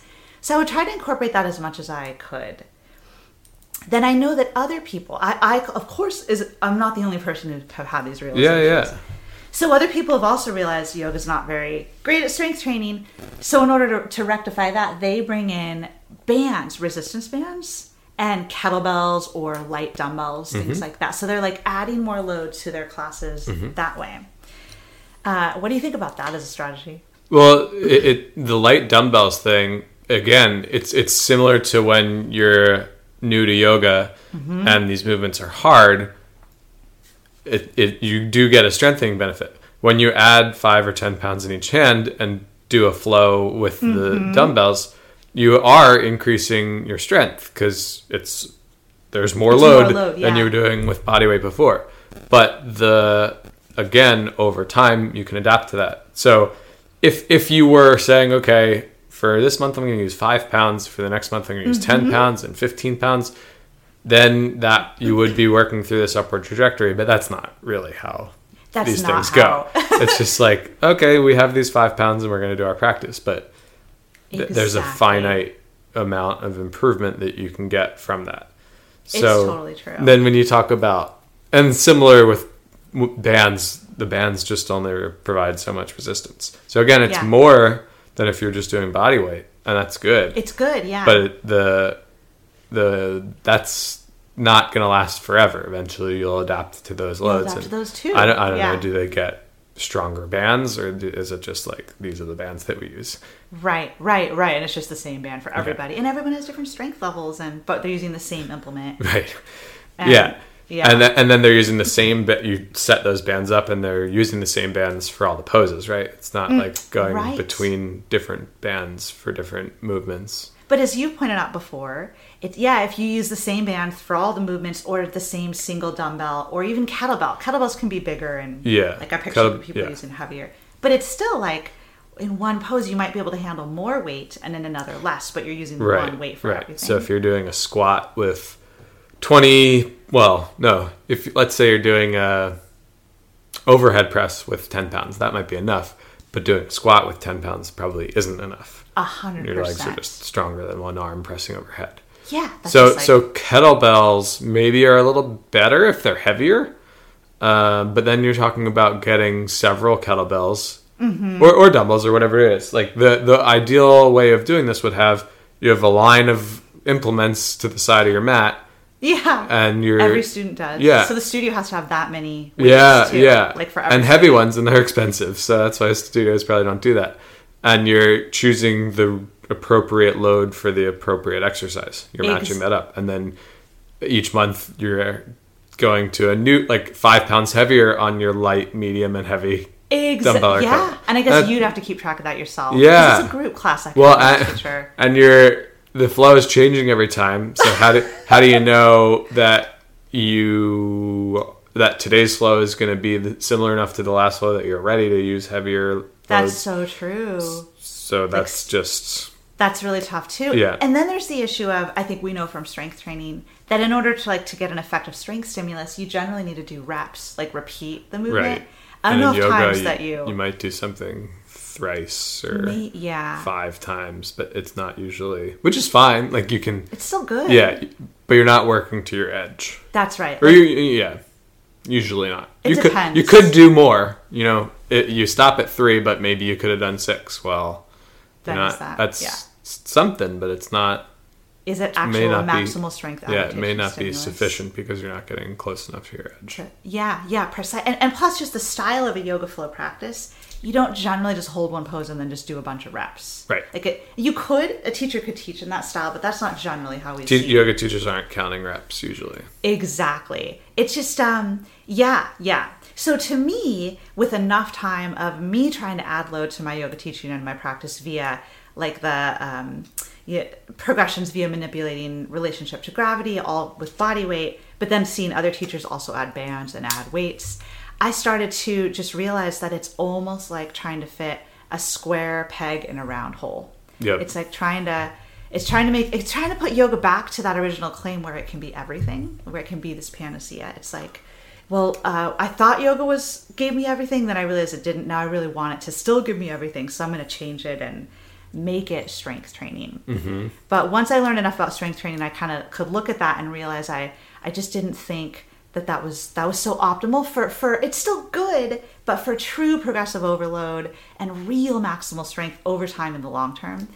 So I would try to incorporate that as much as I could. Then I know that other people, I, I of course, is I'm not the only person who have had these realizations. Yeah, yeah. So other people have also realized yoga is not very great at strength training. So in order to, to rectify that, they bring in bands, resistance bands, and kettlebells or light dumbbells, things mm-hmm. like that. So they're like adding more load to their classes mm-hmm. that way. Uh, what do you think about that as a strategy? Well, it, it, the light dumbbells thing, again, it's it's similar to when you're new to yoga mm-hmm. and these movements are hard. It, it you do get a strengthening benefit. When you add five or ten pounds in each hand and do a flow with mm-hmm. the dumbbells, you are increasing your strength because it's there's more it's load, more load yeah. than you were doing with body weight before. But the again, over time, you can adapt to that. So if if you were saying, okay, for this month I'm going to use five pounds, for the next month I'm going to use mm-hmm. ten pounds and fifteen pounds, then that you would be working through this upward trajectory. But that's not really how that's these not things how. go. It's just like, okay, we have these five pounds and we're going to do our practice. But th- exactly. there's a finite amount of improvement that you can get from that. So it's totally true. Then when you talk about, and similar with bands, the bands just only provide so much resistance. So again, it's yeah. more than if you're just doing body weight, and that's good. It's good, yeah. But the the that's not going to last forever. Eventually, you'll adapt to those you'll loads. Adapt to those too. I don't, I don't yeah. know. Do they get stronger bands, or do, is it just like these are the bands that we use? Right, right, right. And it's just the same band for everybody, okay. and everyone has different strength levels, and but they're using the same implement. Right. And, yeah. Yeah. And then, and then they're using the same, ba- you set those bands up and they're using the same bands for all the poses, right? It's not mm, like going right. between different bands for different movements. But as you pointed out before, it, yeah, if you use the same band for all the movements or the same single dumbbell or even kettlebell, kettlebells can be bigger and yeah. like I picture Kettle- people yeah. using heavier. But it's still like in one pose, you might be able to handle more weight and in another less, but you're using right. one weight for right. everything. So if you're doing a squat with twenty, well, no, if let's say you're doing a overhead press with ten pounds, that might be enough. But doing a squat with ten pounds probably isn't enough. A hundred percent. Your legs are just stronger than one arm pressing overhead. Yeah. That's so like... so kettlebells maybe are a little better if they're heavier, uh, but then you're talking about getting several kettlebells mm-hmm. or, or dumbbells or whatever it is. Like the the ideal way of doing this would have you have a line of implements to the side of your mat. Yeah, and you're every student does. Yeah, so the studio has to have that many. Weights yeah, too, yeah, like for every and heavy ones, and they're expensive, so that's why studios probably don't do that. And you're choosing the appropriate load for the appropriate exercise. You're Ex- matching that up, and then each month you're going to a new, like five pounds heavier on your light, medium, and heavy. Exactly. Yeah, club. And I guess uh, you'd have to keep track of that yourself. Yeah, it's a group class. I can well, and, sure. and you're. The flow is changing every time. So how do how do you know that you that today's flow is going to be similar enough to the last flow that you're ready to use heavier loads? That's so true. So that's like, just that's really tough too. Yeah. And then there's the issue of I think we know from strength training that in order to like to get an effective strength stimulus, you generally need to do reps, like repeat the movement. Right. I don't and know in if yoga, times you, that you you might do something thrice or May, yeah. five times, but it's not usually, which is fine. Like you can, it's still good. Yeah, but you're not working to your edge. That's right. Or like, you, yeah, usually not. It you depends. Could, you could do more. You know, it, you stop at three, but maybe you could have done six. Well, that not, is that. That's yeah. something, but it's not. Is it actual maximal be, strength? Yeah, it may not stimulus? be sufficient because you're not getting close enough to your edge. Yeah, yeah, precise. And, and plus, just the style of a yoga flow practice. You don't generally just hold one pose and then just do a bunch of reps. Right. Like it, you could, a teacher could teach in that style, but that's not generally how we Te- see yoga teachers aren't counting reps usually. Exactly. It's just, um, yeah, yeah. So to me, with enough time of me trying to add load to my yoga teaching and my practice via like the um, yeah, progressions via manipulating relationship to gravity, all with body weight, but then seeing other teachers also add bands and add weights, I started to just realize that it's almost like trying to fit a square peg in a round hole. Yep. It's like trying to, it's trying to make, it's trying to put yoga back to that original claim where it can be everything, where it can be this panacea. It's like, well, uh, I thought yoga was, gave me everything, then I realized it didn't. Now I really want it to still give me everything, so I'm going to change it and make it strength training. Mm-hmm. But once I learned enough about strength training, I kind of could look at that and realize I, I just didn't think that that was that was so optimal for, for it's still good, but for true progressive overload and real maximal strength over time in the long term,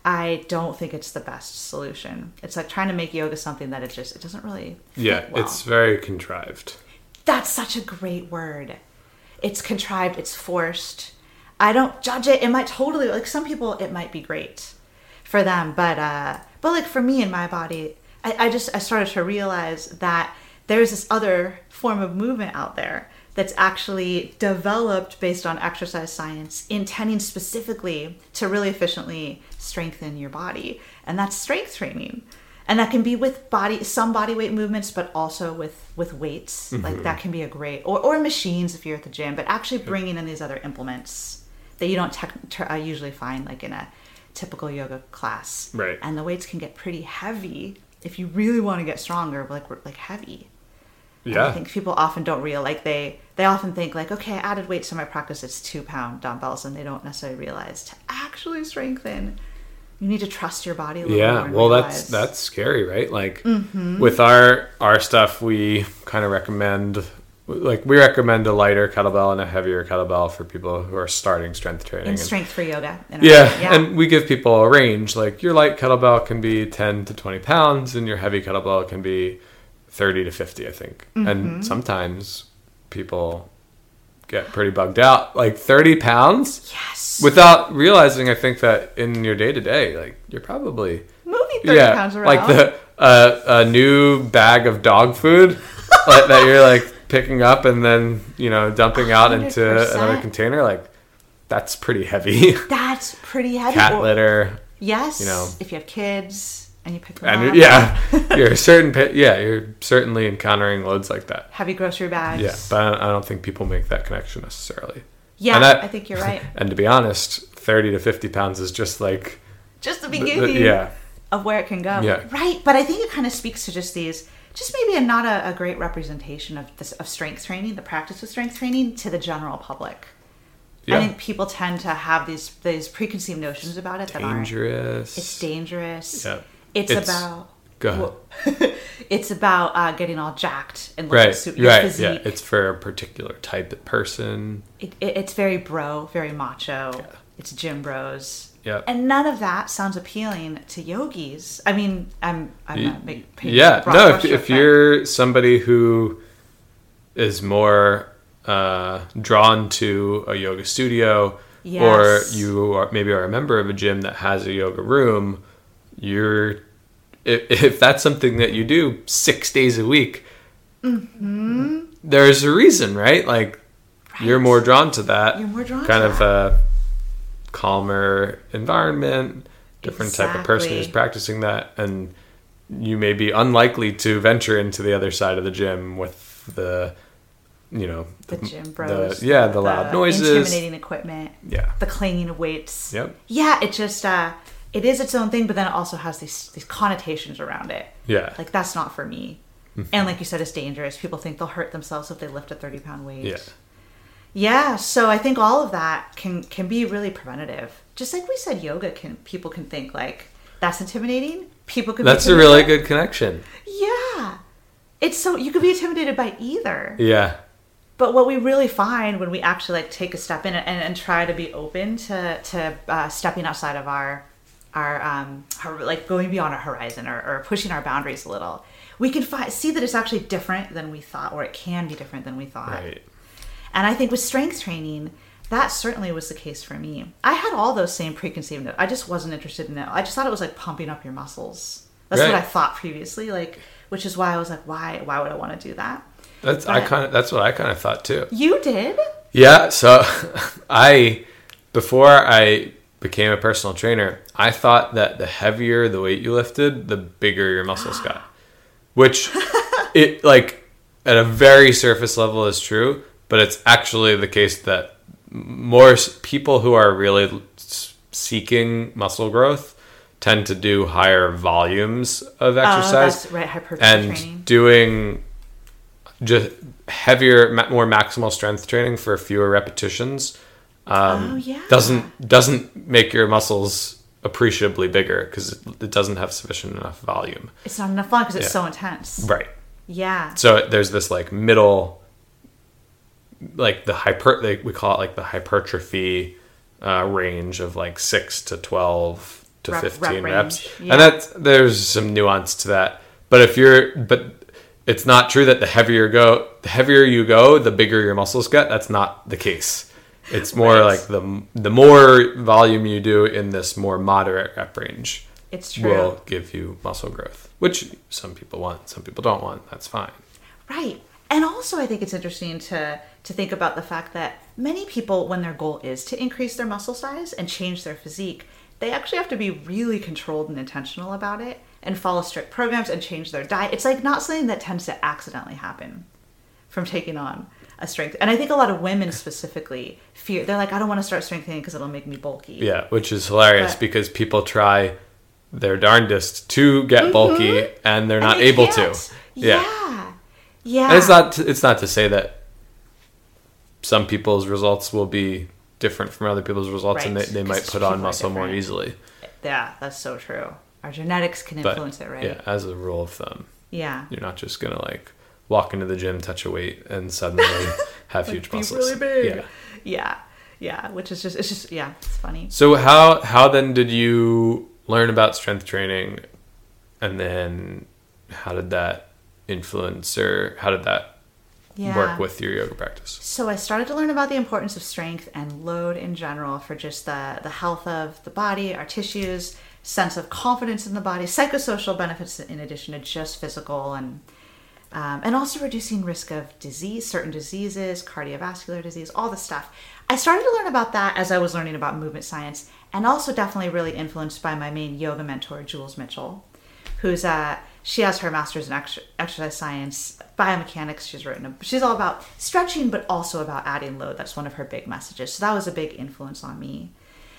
I don't think it's the best solution. It's like trying to make yoga something that it just it doesn't really fit Yeah, well. it's very contrived. That's such a great word. It's contrived, it's forced. I don't judge it. It might totally, like some people, it might be great for them. But, uh, but like for me and my body, I, I just, I started to realize that there's this other form of movement out there that's actually developed based on exercise science, intending specifically to really efficiently strengthen your body. And that's strength training. And that can be with body, some body weight movements, but also with, with weights. Mm-hmm. Like that can be a great, or, or machines if you're at the gym, but actually bringing in these other implements that you don't tech, uh, usually find like in a typical yoga class. Right. And the weights can get pretty heavy if you really want to get stronger, like like heavy. Yeah. And I think people often don't realize, like they, they often think like, okay, I added weights to my practice, it's two pound dumbbells, and they don't necessarily realize to actually strengthen, you need to trust your body a little yeah, more. Yeah, well, that's that's scary, right? Like mm-hmm. with our our stuff, we kind of recommend, like we recommend a lighter kettlebell and a heavier kettlebell for people who are starting strength training. In and, strength for yoga. Yeah, yeah, and we give people a range. Like your light kettlebell can be ten to twenty pounds, and your heavy kettlebell can be thirty to fifty, I think. Mm-hmm. And sometimes people get pretty bugged out. Like thirty pounds? Yes. Without realizing, I think that in your day to day, like you're probably moving thirty yeah, pounds around. Like the uh, a new bag of dog food like, that you're like picking up and then, you know, dumping out one hundred percent into another container. Like that's pretty heavy. That's pretty heavy. Cat or, litter. Yes. You know, if you have kids and you pick them and up. Yeah, you're certain. Yeah, you're certainly encountering loads like that. Heavy grocery bags. Yeah, but I don't think people make that connection necessarily. Yeah, that, I think you're right. And to be honest, thirty to fifty pounds is just like just the beginning. The, the, yeah. Of where it can go. Yeah. Right, but I think it kind of speaks to just these, just maybe a, not a, a great representation of this of strength training, the practice of strength training to the general public. Yeah. I think people tend to have these these preconceived notions about it that aren't dangerous. It's dangerous. Yeah. It's, it's about. Go ahead. Well, it's about uh, getting all jacked and right, suit your right, physique. Yeah. It's for a particular type of person. It, it, it's very bro, very macho. Yeah. It's gym bros. Yeah. And none of that sounds appealing to yogis. I mean, I'm I'm not big. Yeah, no. If, if you're somebody who is more uh, drawn to a yoga studio, yes. or you are, maybe are a member of a gym that has a yoga room, you're if, if that's something that you do six days a week, mm-hmm. there's a reason, right? Like right. you're more drawn to that. You're more drawn kind to of that. a calmer environment, different exactly. type of person who's practicing that, and you may be unlikely to venture into the other side of the gym with the, you know, the, the gym bros, the, yeah, the, the loud noises, intimidating equipment, yeah, the clanging of weights. Yep. Yeah, it just uh, it is its own thing, but then it also has these these connotations around it. Yeah, like that's not for me. Mm-hmm. And like you said, it's dangerous. People think they'll hurt themselves if they lift a thirty pound weight. Yeah. Yeah, so I think all of that can can be really preventative. Just like we said, yoga can people can think like that's intimidating. People could. That's be a really good connection. Yeah, it's so you could be intimidated by either. Yeah. But what we really find when we actually like take a step in and, and try to be open to to uh, stepping outside of our our um our, like going beyond our horizon or, or pushing our boundaries a little, we can fi- see that it's actually different than we thought, or it can be different than we thought. Right. And I think with strength training, that certainly was the case for me. I had all those same preconceived notions. I just wasn't interested in it. I just thought it was like pumping up your muscles. That's right. What I thought previously, like, which is why I was like, why? Why would I want to do that? That's but I kind of. That's what I kind of thought too. You did? Yeah. So, I before I became a personal trainer, I thought that the heavier the weight you lifted, the bigger your muscles got. Which, it like at a very surface level is true. But it's actually the case that more people who are really seeking muscle growth tend to do higher volumes of exercise. Oh, that's right, hypertrophy and training. Doing just heavier, more maximal strength training for fewer repetitions um, oh, yeah. doesn't doesn't make your muscles appreciably bigger because it, it doesn't have sufficient enough volume. It's not enough volume because it's Yeah. so intense. Right. Yeah. So there's this like middle, like the hyper, they, we call it like the hypertrophy uh, range of like six to twelve to Rep- fifteen rep reps, range. Yeah. and that's there's some nuance to that. But if you're, but it's not true that the heavier go, the heavier you go, the bigger your muscles get. That's not the case. It's more Right. like the the more volume you do in this more moderate rep range It's true. will give you muscle growth, which some people want, some people don't want. That's fine. Right. And also I think it's interesting to to think about the fact that many people, when their goal is to increase their muscle size and change their physique, they actually have to be really controlled and intentional about it and follow strict programs and change their diet. It's like not something that tends to accidentally happen from taking on a strength. And I think a lot of women specifically fear, they're like, I don't want to start strengthening because it'll make me bulky. Yeah, which is hilarious But- because people try their darndest to get bulky and they're And not they able can't. to. Yeah. Yeah. Yeah. And it's not to, it's not to say that some people's results will be different from other people's results and they, Right. they might 'Cause put people on are muscle more different. easily. Yeah, that's so true. Our genetics can But influence it, right? yeah, as a rule of thumb, Yeah. you're not just going to like walk into the gym, touch a weight and suddenly have huge Be muscles. really big. Yeah. Yeah. Yeah. Which is just, it's just, yeah, it's funny. So how how then did you learn about strength training, and then how did that influence or how did that Yeah. work with your yoga practice? So I started to learn about the importance of strength and load in general for just the, the health of the body, our tissues, sense of confidence in the body, psychosocial benefits in addition to just physical, and um, and also reducing risk of disease, certain diseases, cardiovascular disease, all the stuff. I started to learn about that as I was learning about movement science, and also definitely really influenced by my main yoga mentor, Jules Mitchell, who's uh she has her master's in ex- exercise science, biomechanics. She's written a, she's all about stretching, but also about adding load. That's one of her big messages. So that was a big influence on me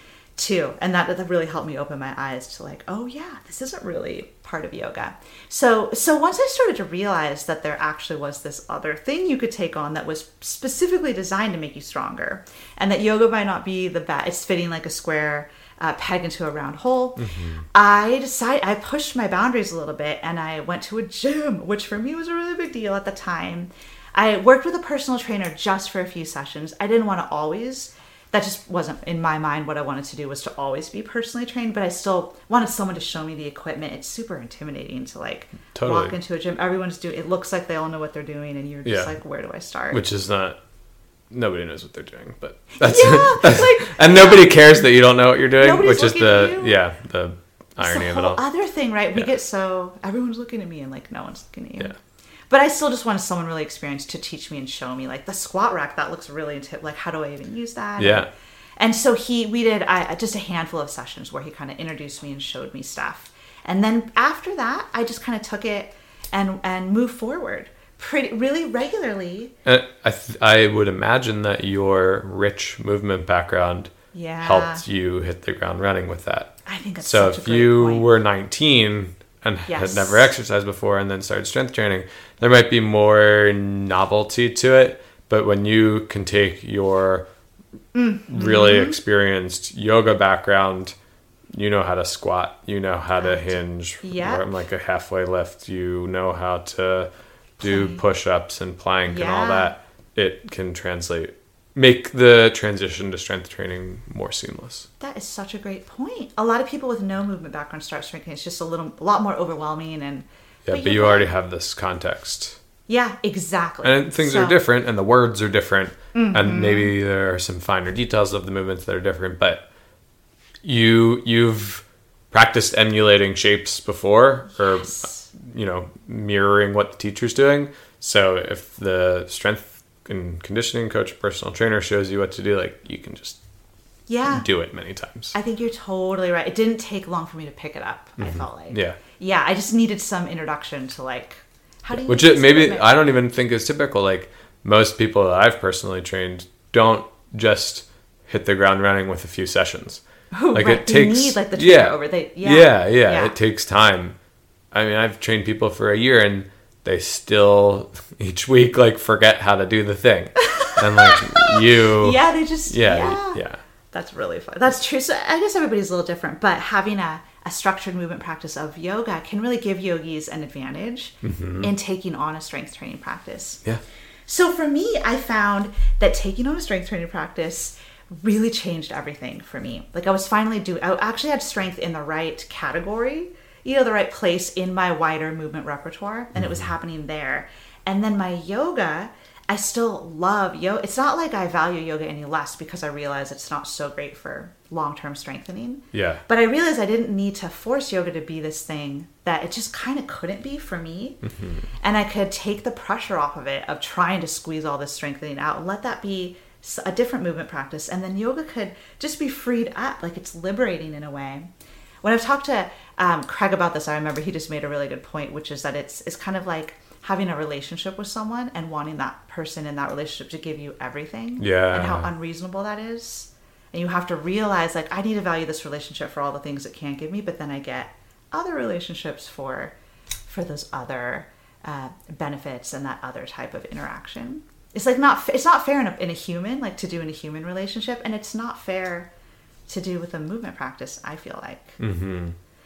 too, and that, that really helped me open my eyes to like, oh yeah, this isn't really part of yoga. So so once I started to realize that there actually was this other thing you could take on that was specifically designed to make you stronger, and that yoga might not be the best, it's fitting like a square uh, peg into a round hole. Mm-hmm. I decided, I pushed my boundaries a little bit, and I went to a gym, which for me was a really big deal at the time. I worked with a personal trainer just for a few sessions. I didn't want to always, that just wasn't in my mind what I wanted to do, was to always be personally trained, but I still wanted someone to show me the equipment. It's super intimidating to like Totally. walk into a gym. Everyone's doing, it looks like they all know what they're doing, and you're just Yeah. like, where do I start? Which is not, nobody knows what they're doing, but that's, Yeah, that's like- and nobody cares that you don't know what you're doing, Nobody's which is looking the at you. yeah the It's irony the of it whole all. other thing, right? We Yeah. get so, everyone's looking at me and like no one's looking at you. Yeah. But I still just wanted someone really experienced to teach me and show me like the squat rack, that looks really intimidating. Like, how do I even use that? Yeah. And so he, we did I, just a handful of sessions where he kind of introduced me and showed me stuff. And then after that, I just kind of took it and and moved forward pretty really regularly. And I th- I would imagine that your rich movement background Yeah. helped you hit the ground running with that. I think that's So such a if great you point. were nineteen and Yes. had never exercised before and then started strength training, there might be more novelty to it. But when you can take your Mm-hmm. really experienced yoga background, you know how to squat, you know how to hinge Yep. from like a halfway lift, you know how to do Plank. push-ups and plank and all Yeah. that. It can translate, make the transition to strength training more seamless. That is such a great point. A lot of people with no movement background start strengthening. It's just a little, a lot more overwhelming, and Yeah, but, you're you right. already have this context. Yeah, exactly. And things So- are different and the words are different Mm-hmm. and maybe there are some finer details of the movements that are different, but you you've practiced emulating shapes before or Yes. you know, mirroring what the teacher's doing. So if the strength and conditioning coach, personal trainer shows you what to do, like you can just Yeah. do it many times. I think you're totally right. It didn't take long for me to pick it up, I felt like. Mm-hmm. Yeah. Yeah, I just needed some introduction to like, how do you Which use it, this maybe equipment? I don't even think is typical. Like most people that I've personally trained don't just hit the ground running with a few sessions. Oh, Like right. it They takes need, like, the trainer yeah, over. They- yeah. yeah, yeah, Yeah. It takes time. I mean, I've trained people for a year and they still each week like forget how to do the thing, and like you, Yeah, they just, yeah, yeah. yeah. That's really fun. That's true. So I guess everybody's a little different, but having a, a structured movement practice of yoga can really give yogis an advantage mm-hmm. in taking on a strength training practice. Yeah. So for me, I found that taking on a strength training practice really changed everything for me. Like I was finally doing, I actually had strength in the right category, you know, the right place in my wider movement repertoire, and mm-hmm. it was happening there. And then my yoga, I still love yoga. It's not like I value yoga any less because I realize it's not so great for long-term strengthening. Yeah. But I realized I didn't need to force yoga to be this thing that it just kind of couldn't be for me. Mm-hmm. And I could take the pressure off of it, of trying to squeeze all this strengthening out and let that be a different movement practice. And then yoga could just be freed up, like it's liberating in a way. When I've talked to um, Craig about this, I remember he just made a really good point, which is that it's it's kind of like having a relationship with someone and wanting that person in that relationship to give you everything. Yeah. And how unreasonable that is. And you have to realize, like, I need to value this relationship for all the things it can give me, but then I get other relationships for for those other uh, benefits and that other type of interaction. It's like not it's not fair in a, in a human, like to do in a human relationship, and it's not fair to do with a movement practice, I feel like. Mm-hmm.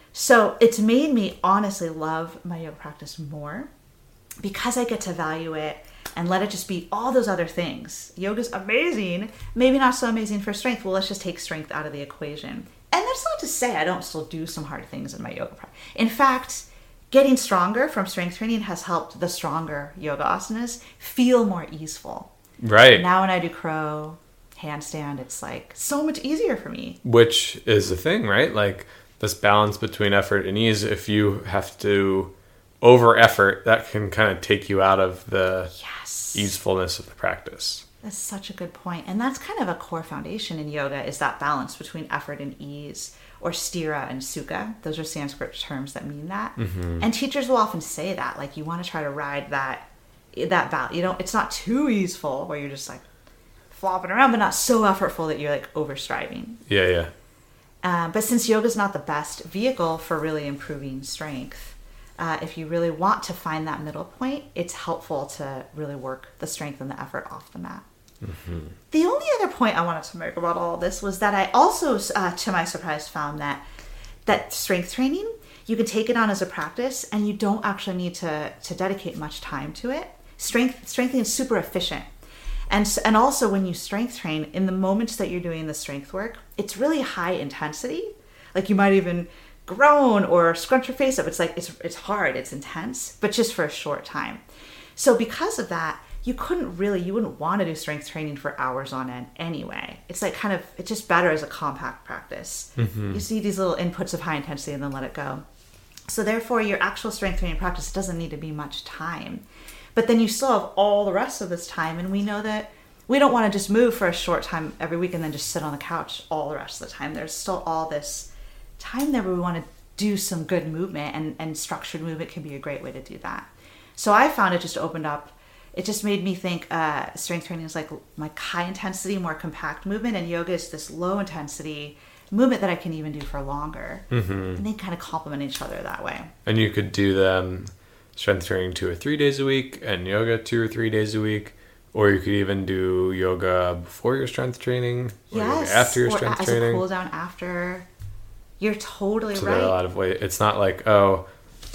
So it's made me honestly love my yoga practice more, because I get to value it and let it just be all those other things. Yoga's amazing, maybe not so amazing for strength. Well, let's just take strength out of the equation. And that's not to say I don't still do some hard things in my yoga practice. In fact, getting stronger from strength training has helped the stronger yoga asanas feel more easeful. Right. Now when I do crow, handstand, it's like so much easier for me. Which is the thing, right? Like this balance between effort and ease. If you have to over effort, that can kind of take you out of the yes. easefulness of the practice. That's such a good point. And that's kind of a core foundation in yoga, is that balance between effort and ease, or stira and sukha. Those are Sanskrit terms that mean that. Mm-hmm. And teachers will often say that, like, you want to try to ride that that balance. You know, it's not too easeful where you're just like flopping around, but not so effortful that you're like over striving. Yeah, yeah. Um, but since yoga is not the best vehicle for really improving strength, Uh, if you really want to find that middle point, it's helpful to really work the strength and the effort off the mat. Mm-hmm. The only other point I wanted to make about all of this was that I also, uh, to my surprise, found that that strength training, you can take it on as a practice and you don't actually need to, to dedicate much time to it. Strength strengthening is super efficient. And, and also when you strength train, in the moments that you're doing the strength work, it's really high intensity. Like you might even groan or scrunch your face up. It's like, it's it's hard, it's intense, but just for a short time. So because of that, you couldn't really, you wouldn't want to do strength training for hours on end anyway. It's like kind of, it's just better as a compact practice. Mm-hmm. You see these little inputs of high intensity and then let it go. So therefore, your actual strength training practice doesn't need to be much time. But then you still have all the rest of this time, and we know that we don't want to just move for a short time every week and then just sit on the couch all the rest of the time. There's still all this time there where we want to do some good movement, and, and structured movement can be a great way to do that. So I found it just opened up, it just made me think uh, strength training is like, like high intensity, more compact movement, and yoga is this low intensity movement that I can even do for longer. Mm-hmm. And they kind of complement each other that way. And you could do them strength training two or three days a week and yoga two or three days a week. Or you could even do yoga before your strength training, or yes, yoga after your or strength as training. A cool down after. You're totally so right. There are a lot of ways. It's not like, oh,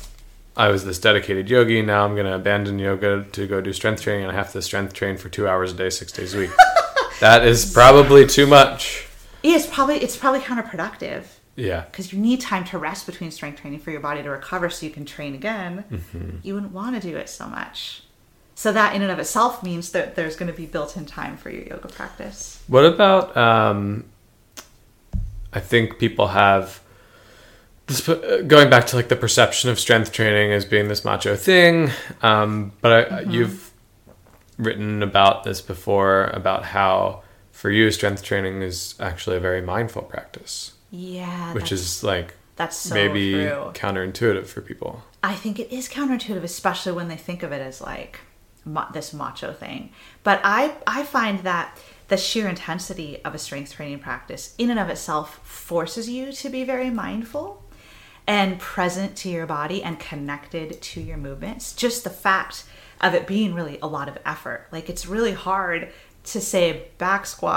I was this dedicated yogi, now I'm going to abandon yoga to go do strength training, and I have to strength train for two hours a day, six days a week. That is probably too much. Yeah, it's probably it's probably counterproductive. Yeah. Because you need time to rest between strength training for your body to recover so you can train again. Mm-hmm. You wouldn't want to do it so much. So that in and of itself means that there's going to be built-in time for your yoga practice. What about, um, I think people have, this, going back to like the perception of strength training as being this macho thing, um, but I, mm-hmm. you've written about this before, about how for you strength training is actually a very mindful practice. Yeah. Which is like, that's so maybe true. Counterintuitive for people. I think it is counterintuitive, especially when they think of it as like ma- this macho thing. But I, I find that the sheer intensity of a strength training practice in and of itself forces you to be very mindful and present to your body and connected to your movements. Just the fact of it being really a lot of effort. Like it's really hard to say back squat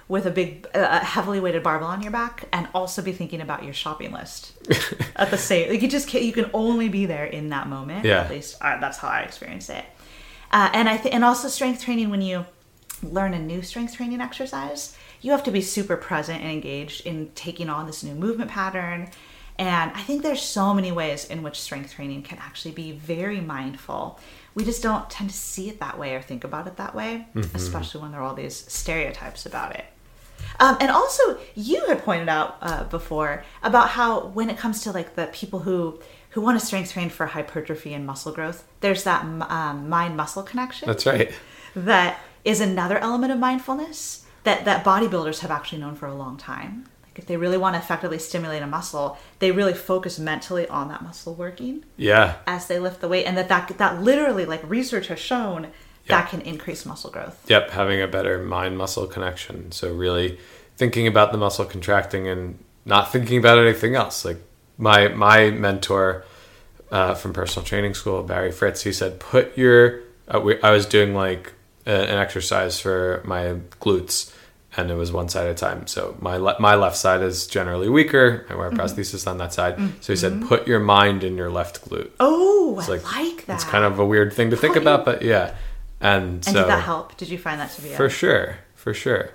with a big, uh, heavily weighted barbell on your back and also be thinking about your shopping list at the same. Like you just can't, you can only be there in that moment. Yeah. At least uh, that's how I experienced it. Uh, and I think, and also strength training, when you learn a new strength training exercise, you have to be super present and engaged in taking on this new movement pattern. And I think there's so many ways in which strength training can actually be very mindful. We just don't tend to see it that way or think about it that way, mm-hmm. especially when there are all these stereotypes about it. Um, and also, you had pointed out uh, before about how when it comes to like the people who who want to strength train for hypertrophy and muscle growth, there's that um, mind-muscle connection. That's right. That is another element of mindfulness that, that bodybuilders have actually known for a long time. Like if they really want to effectively stimulate a muscle, they really focus mentally on that muscle working. Yeah. As they lift the weight, and that that, that literally, like research has shown, yep. that can increase muscle growth. Yep, having a better mind-muscle connection. So really thinking about the muscle contracting and not thinking about anything else. Like my my mentor uh, from personal training school, Barry Fritz, he said, put your... Uh, we, I was doing like a, an exercise for my glutes, and it was one side at a time. So my le- my left side is generally weaker. I wear a prosthesis mm-hmm. on that side. Mm-hmm. So he said, put your mind in your left glute. Oh, it's I like, like that. It's kind of a weird thing to think put about, your... but yeah. And, and so, did that help? Did you find that to be a... For sure, for sure.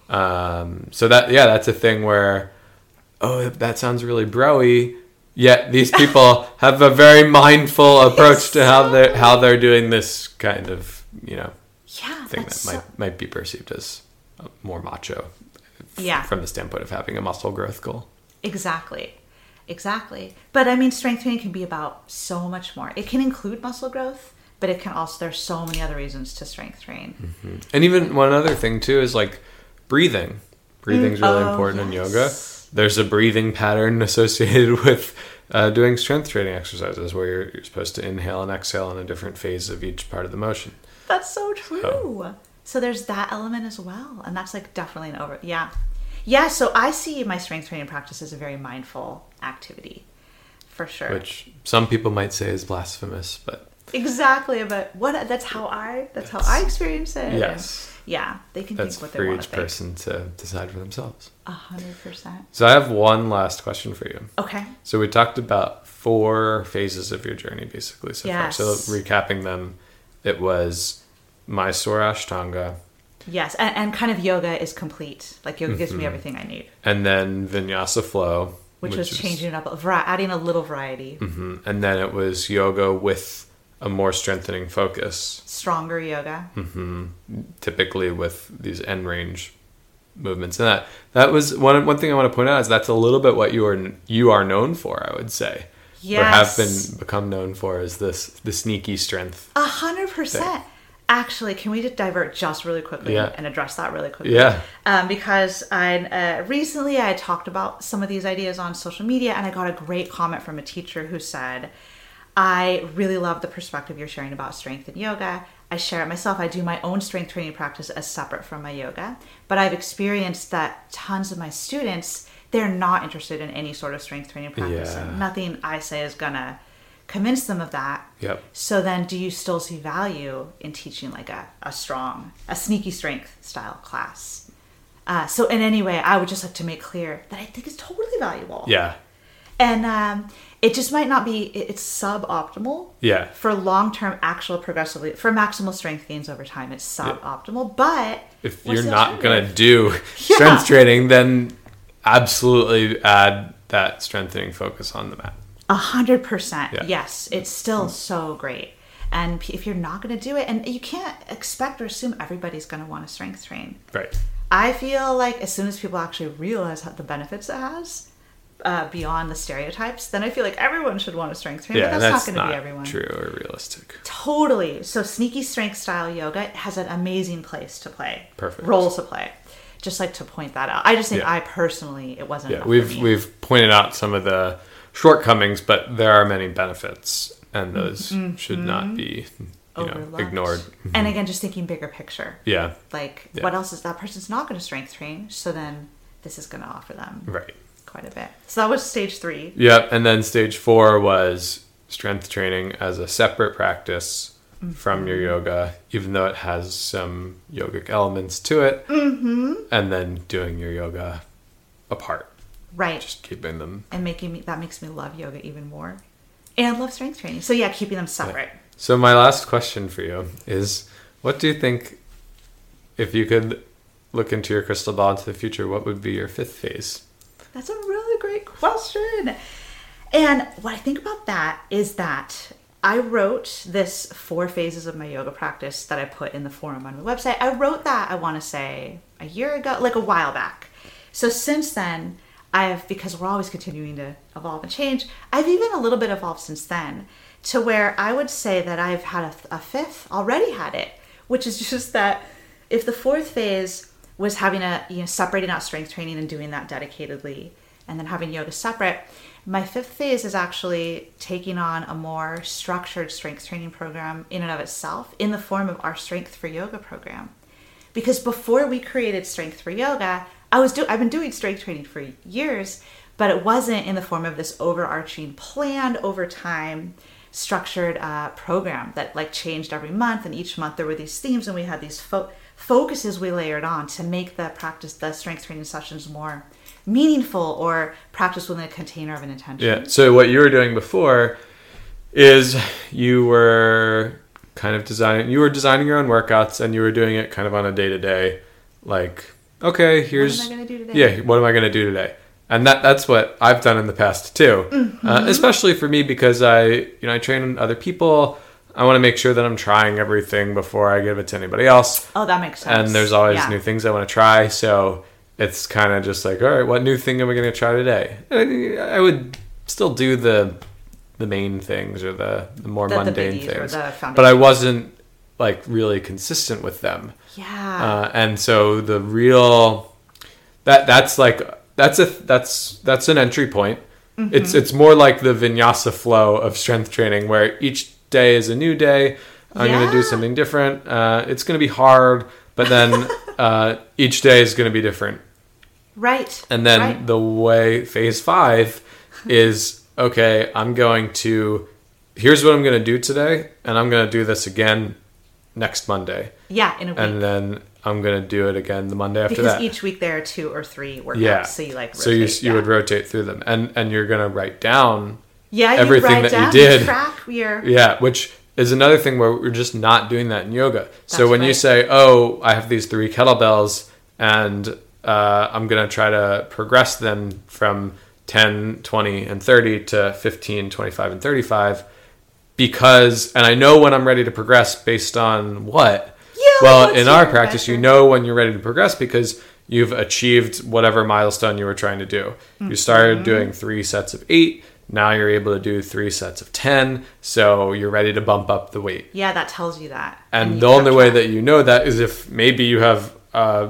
Um, so that, yeah, that's a thing where, oh, that sounds really bro-y. Yet these people have a very mindful approach exactly. to how they're, how they're doing this kind of, you know, yeah, thing that so... might, might be perceived as more macho. Yeah. From the standpoint of having a muscle growth goal. Exactly. Exactly. But I mean, strength training can be about so much more. It can include muscle growth, but it can also, there's so many other reasons to strength train. Mm-hmm. And even one other thing too is like breathing. Breathing's really oh, important yes. in yoga. There's a breathing pattern associated with uh, doing strength training exercises where you're, you're supposed to inhale and exhale in a different phase of each part of the motion. That's so true. So, so there's that element as well. And that's like definitely an over... Yeah. Yeah, so I see my strength training practice as a very mindful activity, for sure. Which some people might say is blasphemous, but... Exactly, but what that's how I that's, that's how I experience it. Yes. And yeah, they can that's think what they for want each to think. person to decide for themselves. A hundred percent. So I have one last question for you. Okay. So we talked about four phases of your journey, basically, so yes. far. So recapping them, it was Mysore Ashtanga. Yes, and, and kind of yoga is complete. Like yoga mm-hmm. gives me everything I need. And then Vinyasa Flow. Which, which was is, changing it up, adding a little variety. Mm-hmm. And then it was yoga with a more strengthening focus. Stronger yoga. Mm-hmm. Typically with these end range movements. And that that was one one thing I want to point out is that's a little bit what you are you are known for, I would say. Yes. Or have been become known for is this the sneaky strength. A hundred percent. Actually, can we just divert just really quickly yeah. and address that really quickly? Yeah. Um, because I uh, recently I talked about some of these ideas on social media, and I got a great comment from a teacher who said, I really love the perspective you're sharing about strength and yoga. I share it myself. I do my own strength training practice as separate from my yoga, but I've experienced that tons of my students, they're not interested in any sort of strength training practice. Yeah. And nothing I say is gonna convince them of that. Yep. So then do you still see value in teaching like a, a strong, a sneaky strength style class? Uh, so in any way, I would just like to make clear that I think it's totally valuable. Yeah. And um, it just might not be, it's suboptimal. Yeah. For long-term actual progressively, for maximal strength gains over time, it's suboptimal. Yeah. But if you're not going to do strength yeah. training, then absolutely add that strengthening focus on the mat. A hundred percent. Yeah. Yes. It's still mm-hmm. so great. And if you're not going to do it, and you can't expect or assume everybody's going to want to strength train. Right. I feel like as soon as people actually realize how the benefits it has, uh, beyond the stereotypes, then I feel like everyone should want to strength train. Yeah, but that's, that's not going to not be everyone. True or realistic. Totally. So sneaky strength style yoga has an amazing place to play. Perfect. Role to play. Just like to point that out. I just think yeah. I personally, it wasn't. Yeah, enough we've for me. we've pointed out some of the shortcomings, but there are many benefits, and those mm-hmm. should not be, you Overlooked. know, ignored. And again, just thinking bigger picture. Yeah. Like, yeah. what else is that person's not going to strength train? So then this is going to offer them right quite a bit. So that was stage three. Yep, and then stage four was strength training as a separate practice mm-hmm. from your yoga, even though it has some yogic elements to it, mm-hmm. and then doing your yoga apart. Right. Just keeping them. And making me, that makes me love yoga even more. And I love strength training. So yeah, keeping them separate. Yeah. So my last question for you is, what do you think, if you could look into your crystal ball into the future, what would be your fifth phase? That's a really great question. And what I think about that is that I wrote this four phases of my yoga practice that I put in the forum on my website. I wrote that, I want to say, a year ago, like a while back. So since then, I've, because we're always continuing to evolve and change, I've even a little bit evolved since then to where I would say that I've had a, a fifth, already had it, which is just that if the fourth phase was having a, you know, separating out strength training and doing that dedicatedly, and then having yoga separate, my fifth phase is actually taking on a more structured strength training program in and of itself in the form of our Strength for Yoga program. Because before we created Strength for Yoga, I was do I've been doing strength training for years, but it wasn't in the form of this overarching, planned over time, structured uh, program that like changed every month. And each month there were these themes, and we had these fo- focuses we layered on to make the practice, the strength training sessions more meaningful or practice within a container of an intention. Yeah. So what you were doing before is you were kind of designing, you were designing your own workouts, and you were doing it kind of on a day to day, like, okay, here's, what am I going to do today? Yeah, what am I going to do today? And that that's what I've done in the past too, mm-hmm. uh, especially for me, because I, you know, I train other people. I want to make sure that I'm trying everything before I give it to anybody else. Oh, that makes sense. And there's always yeah. new things I want to try. So it's kind of just like, all right, what new thing am I going to try today? And I would still do the the main things or the, the more the, mundane the things. The but I wasn't like really consistent with them. Yeah. Uh, and so the real that that's like that's a that's that's an entry point. Mm-hmm. It's it's more like the vinyasa flow of strength training, where each day is a new day. I'm yeah. going to do something different. Uh, it's going to be hard, but then uh, each day is going to be different. Right. And then right. the way phase five is, okay, I'm going to, here's what I'm going to do today, and I'm going to do this again next Monday. Yeah, in a week. And then I'm going to do it again the Monday after because that. Because each week there are two or three workouts, yeah. so you like rotate. So you, you yeah. would rotate through them. And and you're going to write down yeah, you everything write that down, you did. You track your... Yeah, which is another thing where we're just not doing that in yoga. That's so when right. you say, oh, I have these three kettlebells, and uh, I'm going to try to progress them from ten, twenty, and thirty to fifteen, twenty-five, and thirty-five, because, and I know when I'm ready to progress based on what? Yeah, well, what's in our your practice, measure? you know when you're ready to progress because you've achieved whatever milestone you were trying to do. Mm-hmm. You started doing three sets of eight. Now you're able to do three sets of ten. So you're ready to bump up the weight. Yeah, that tells you that. And, you the only kept way track. that you know that is if maybe you have, uh,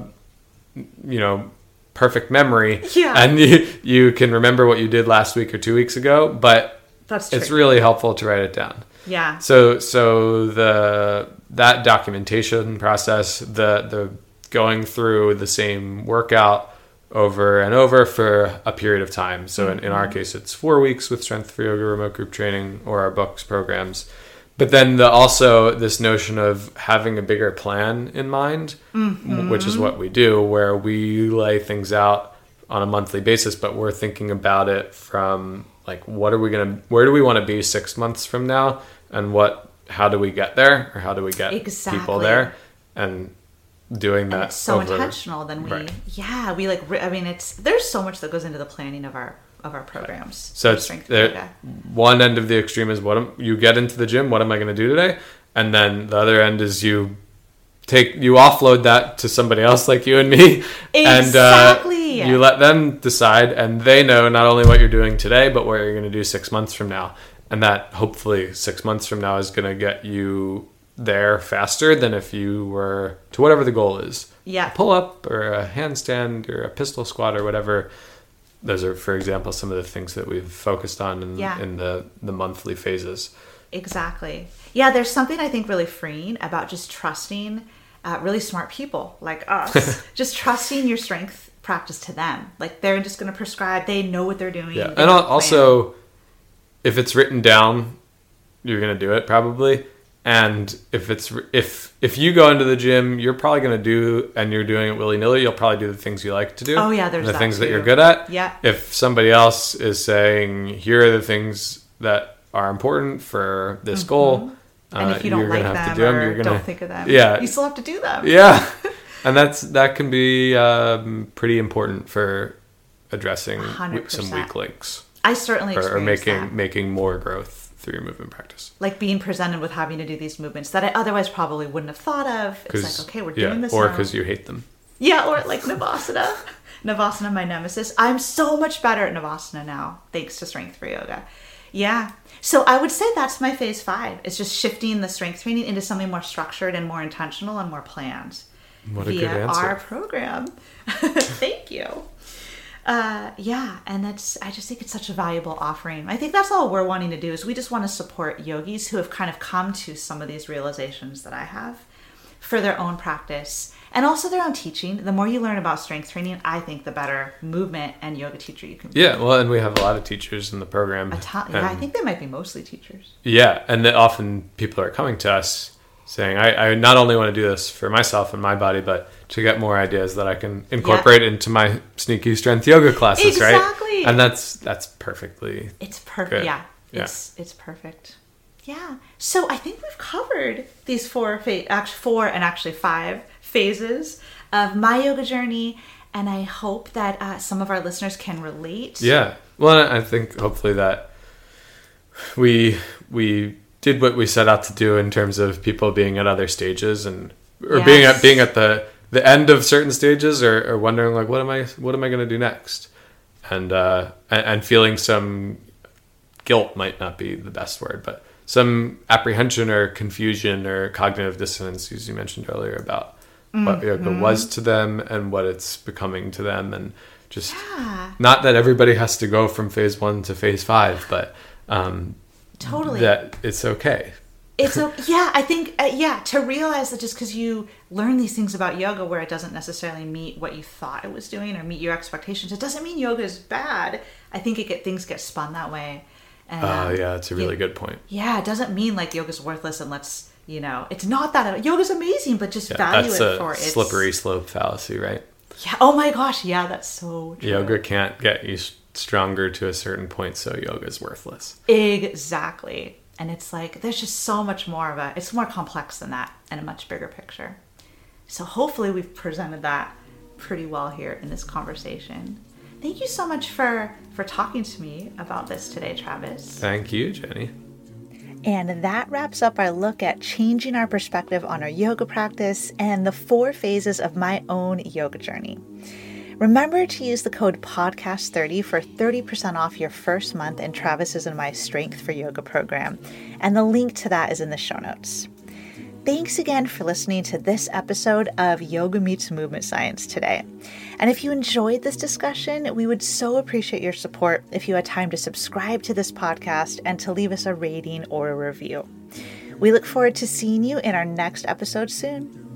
you know, perfect memory. Yeah. And you, you can remember what you did last week or two weeks ago, but That's it's true. really helpful to write it down. Yeah. So so the that documentation process, the the going through the same workout over and over for a period of time. So in, in our case, it's four weeks with Strength for Yoga remote group training or our books programs. But then the, also this notion of having a bigger plan in mind, mm-hmm. which is what we do, where we lay things out on a monthly basis, but we're thinking about it from like, what are we going to, where do we want to be six months from now? And what, how do we get there? Or how do we get Exactly. people there? And doing that. And it's so over, intentional. Then we, right. yeah, we like, I mean, it's, there's so much that goes into the planning of our, of our programs. So for it's Strength there, Yoga. one end of the extreme is what am, you get into the gym. What am I going to do today? And then the other end is you take, you offload that to somebody else like you and me. Exactly. And uh, you let them decide, and they know not only what you're doing today, but what you're going to do six months from now. And that hopefully six months from now is going to get you there faster than if you were to whatever the goal is. Yeah. A pull up or a handstand or a pistol squat or whatever. Those are, for example, some of the things that we've focused on in, Yeah. in the, the monthly phases. Exactly. Yeah, there's something I think really freeing about just trusting uh, really smart people like us. Just trusting your strength practice to them. Like they're just going to prescribe. They know what they're doing. Yeah, They and have a also, if it's written down, you're going to do it probably. And if it's if if you go into the gym, you're probably going to do, and you're doing it willy nilly. You'll probably do the things you like to do. Oh yeah, there's and the that things too. that you're good at. Yeah. If somebody else is saying, here are the things that are important for this Mm-hmm. goal, and uh, if you don't you're like gonna have them to do them. or You're gonna don't think of them, Yeah. you still have to do them. Yeah, and that's that can be um, pretty important for addressing one hundred w- some percent. weak links, I certainly or, or experienced making that. making more growth through your movement practice. Like being presented with having to do these movements that I otherwise probably wouldn't have thought of. It's like, okay, we're yeah, doing this or now. because you hate them. Yeah, or like Navasana. Navasana, my nemesis. I'm so much better at Navasana now, thanks to Strength for Yoga. Yeah. So I would say that's my phase five. It's just shifting the strength training into something more structured and more intentional and more planned. What a via good answer. our program. Thank you. Uh, yeah, and that's, I just think it's such a valuable offering. I think that's all we're wanting to do is we just want to support yogis who have kind of come to some of these realizations that I have for their own practice and also their own teaching. The more you learn about strength training, I think the better movement and yoga teacher you can be. Yeah, well, and we have a lot of teachers in the program. A ton, yeah, I think they might be mostly teachers. Yeah, and that often people are coming to us saying, I, I not only want to do this for myself and my body, but to get more ideas that I can incorporate Yeah. into my sneaky strength yoga classes, Exactly. right? And that's that's perfectly It's perfect. good. Yeah, Yeah. it's it's perfect. Yeah. So I think we've covered these four, fa- actually four and actually five phases of my yoga journey, and I hope that uh, some of our listeners can relate. Yeah. Well, I think hopefully that we we did what we set out to do in terms of people being at other stages and or Yes. being at being at the the end of certain stages or, or wondering like what am I what am I going to do next, and uh, and, and feeling some guilt might not be the best word, but some apprehension or confusion or cognitive dissonance, as you mentioned earlier, about what yoga was to them and what it's becoming to them, and just Yeah. not that everybody has to go from phase one to phase five, but um, Totally. that it's okay. It's a, yeah, I think, uh, yeah, to realize that just because you learn these things about yoga where it doesn't necessarily meet what you thought it was doing or meet your expectations, it doesn't mean yoga is bad. I think it get things get spun that way. And, Oh, um, yeah, it's a really yeah. good point. Yeah, it doesn't mean like yoga's worthless and let's, you know, it's not that. Yoga's amazing, but just Yeah, value that's it a for its... slippery slope fallacy, right? Yeah, oh my gosh, yeah, that's so true. Yoga can't get you s- stronger to a certain point, so yoga is worthless. Exactly. And it's like, there's just so much more of a, it's more complex than that and a much bigger picture. So hopefully we've presented that pretty well here in this conversation. Thank you so much for, for talking to me about this today, Travis. Thank you, Jenny. And that wraps up our look at changing our perspective on our yoga practice and the four phases of my own yoga journey. Remember to use the code podcast thirty for thirty percent off your first month in Travis's and my Strength for Yoga program. And the link to that is in the show notes. Thanks again for listening to this episode of Yoga Meets Movement Science today. And if you enjoyed this discussion, we would so appreciate your support if you had time to subscribe to this podcast and to leave us a rating or a review. We look forward to seeing you in our next episode soon.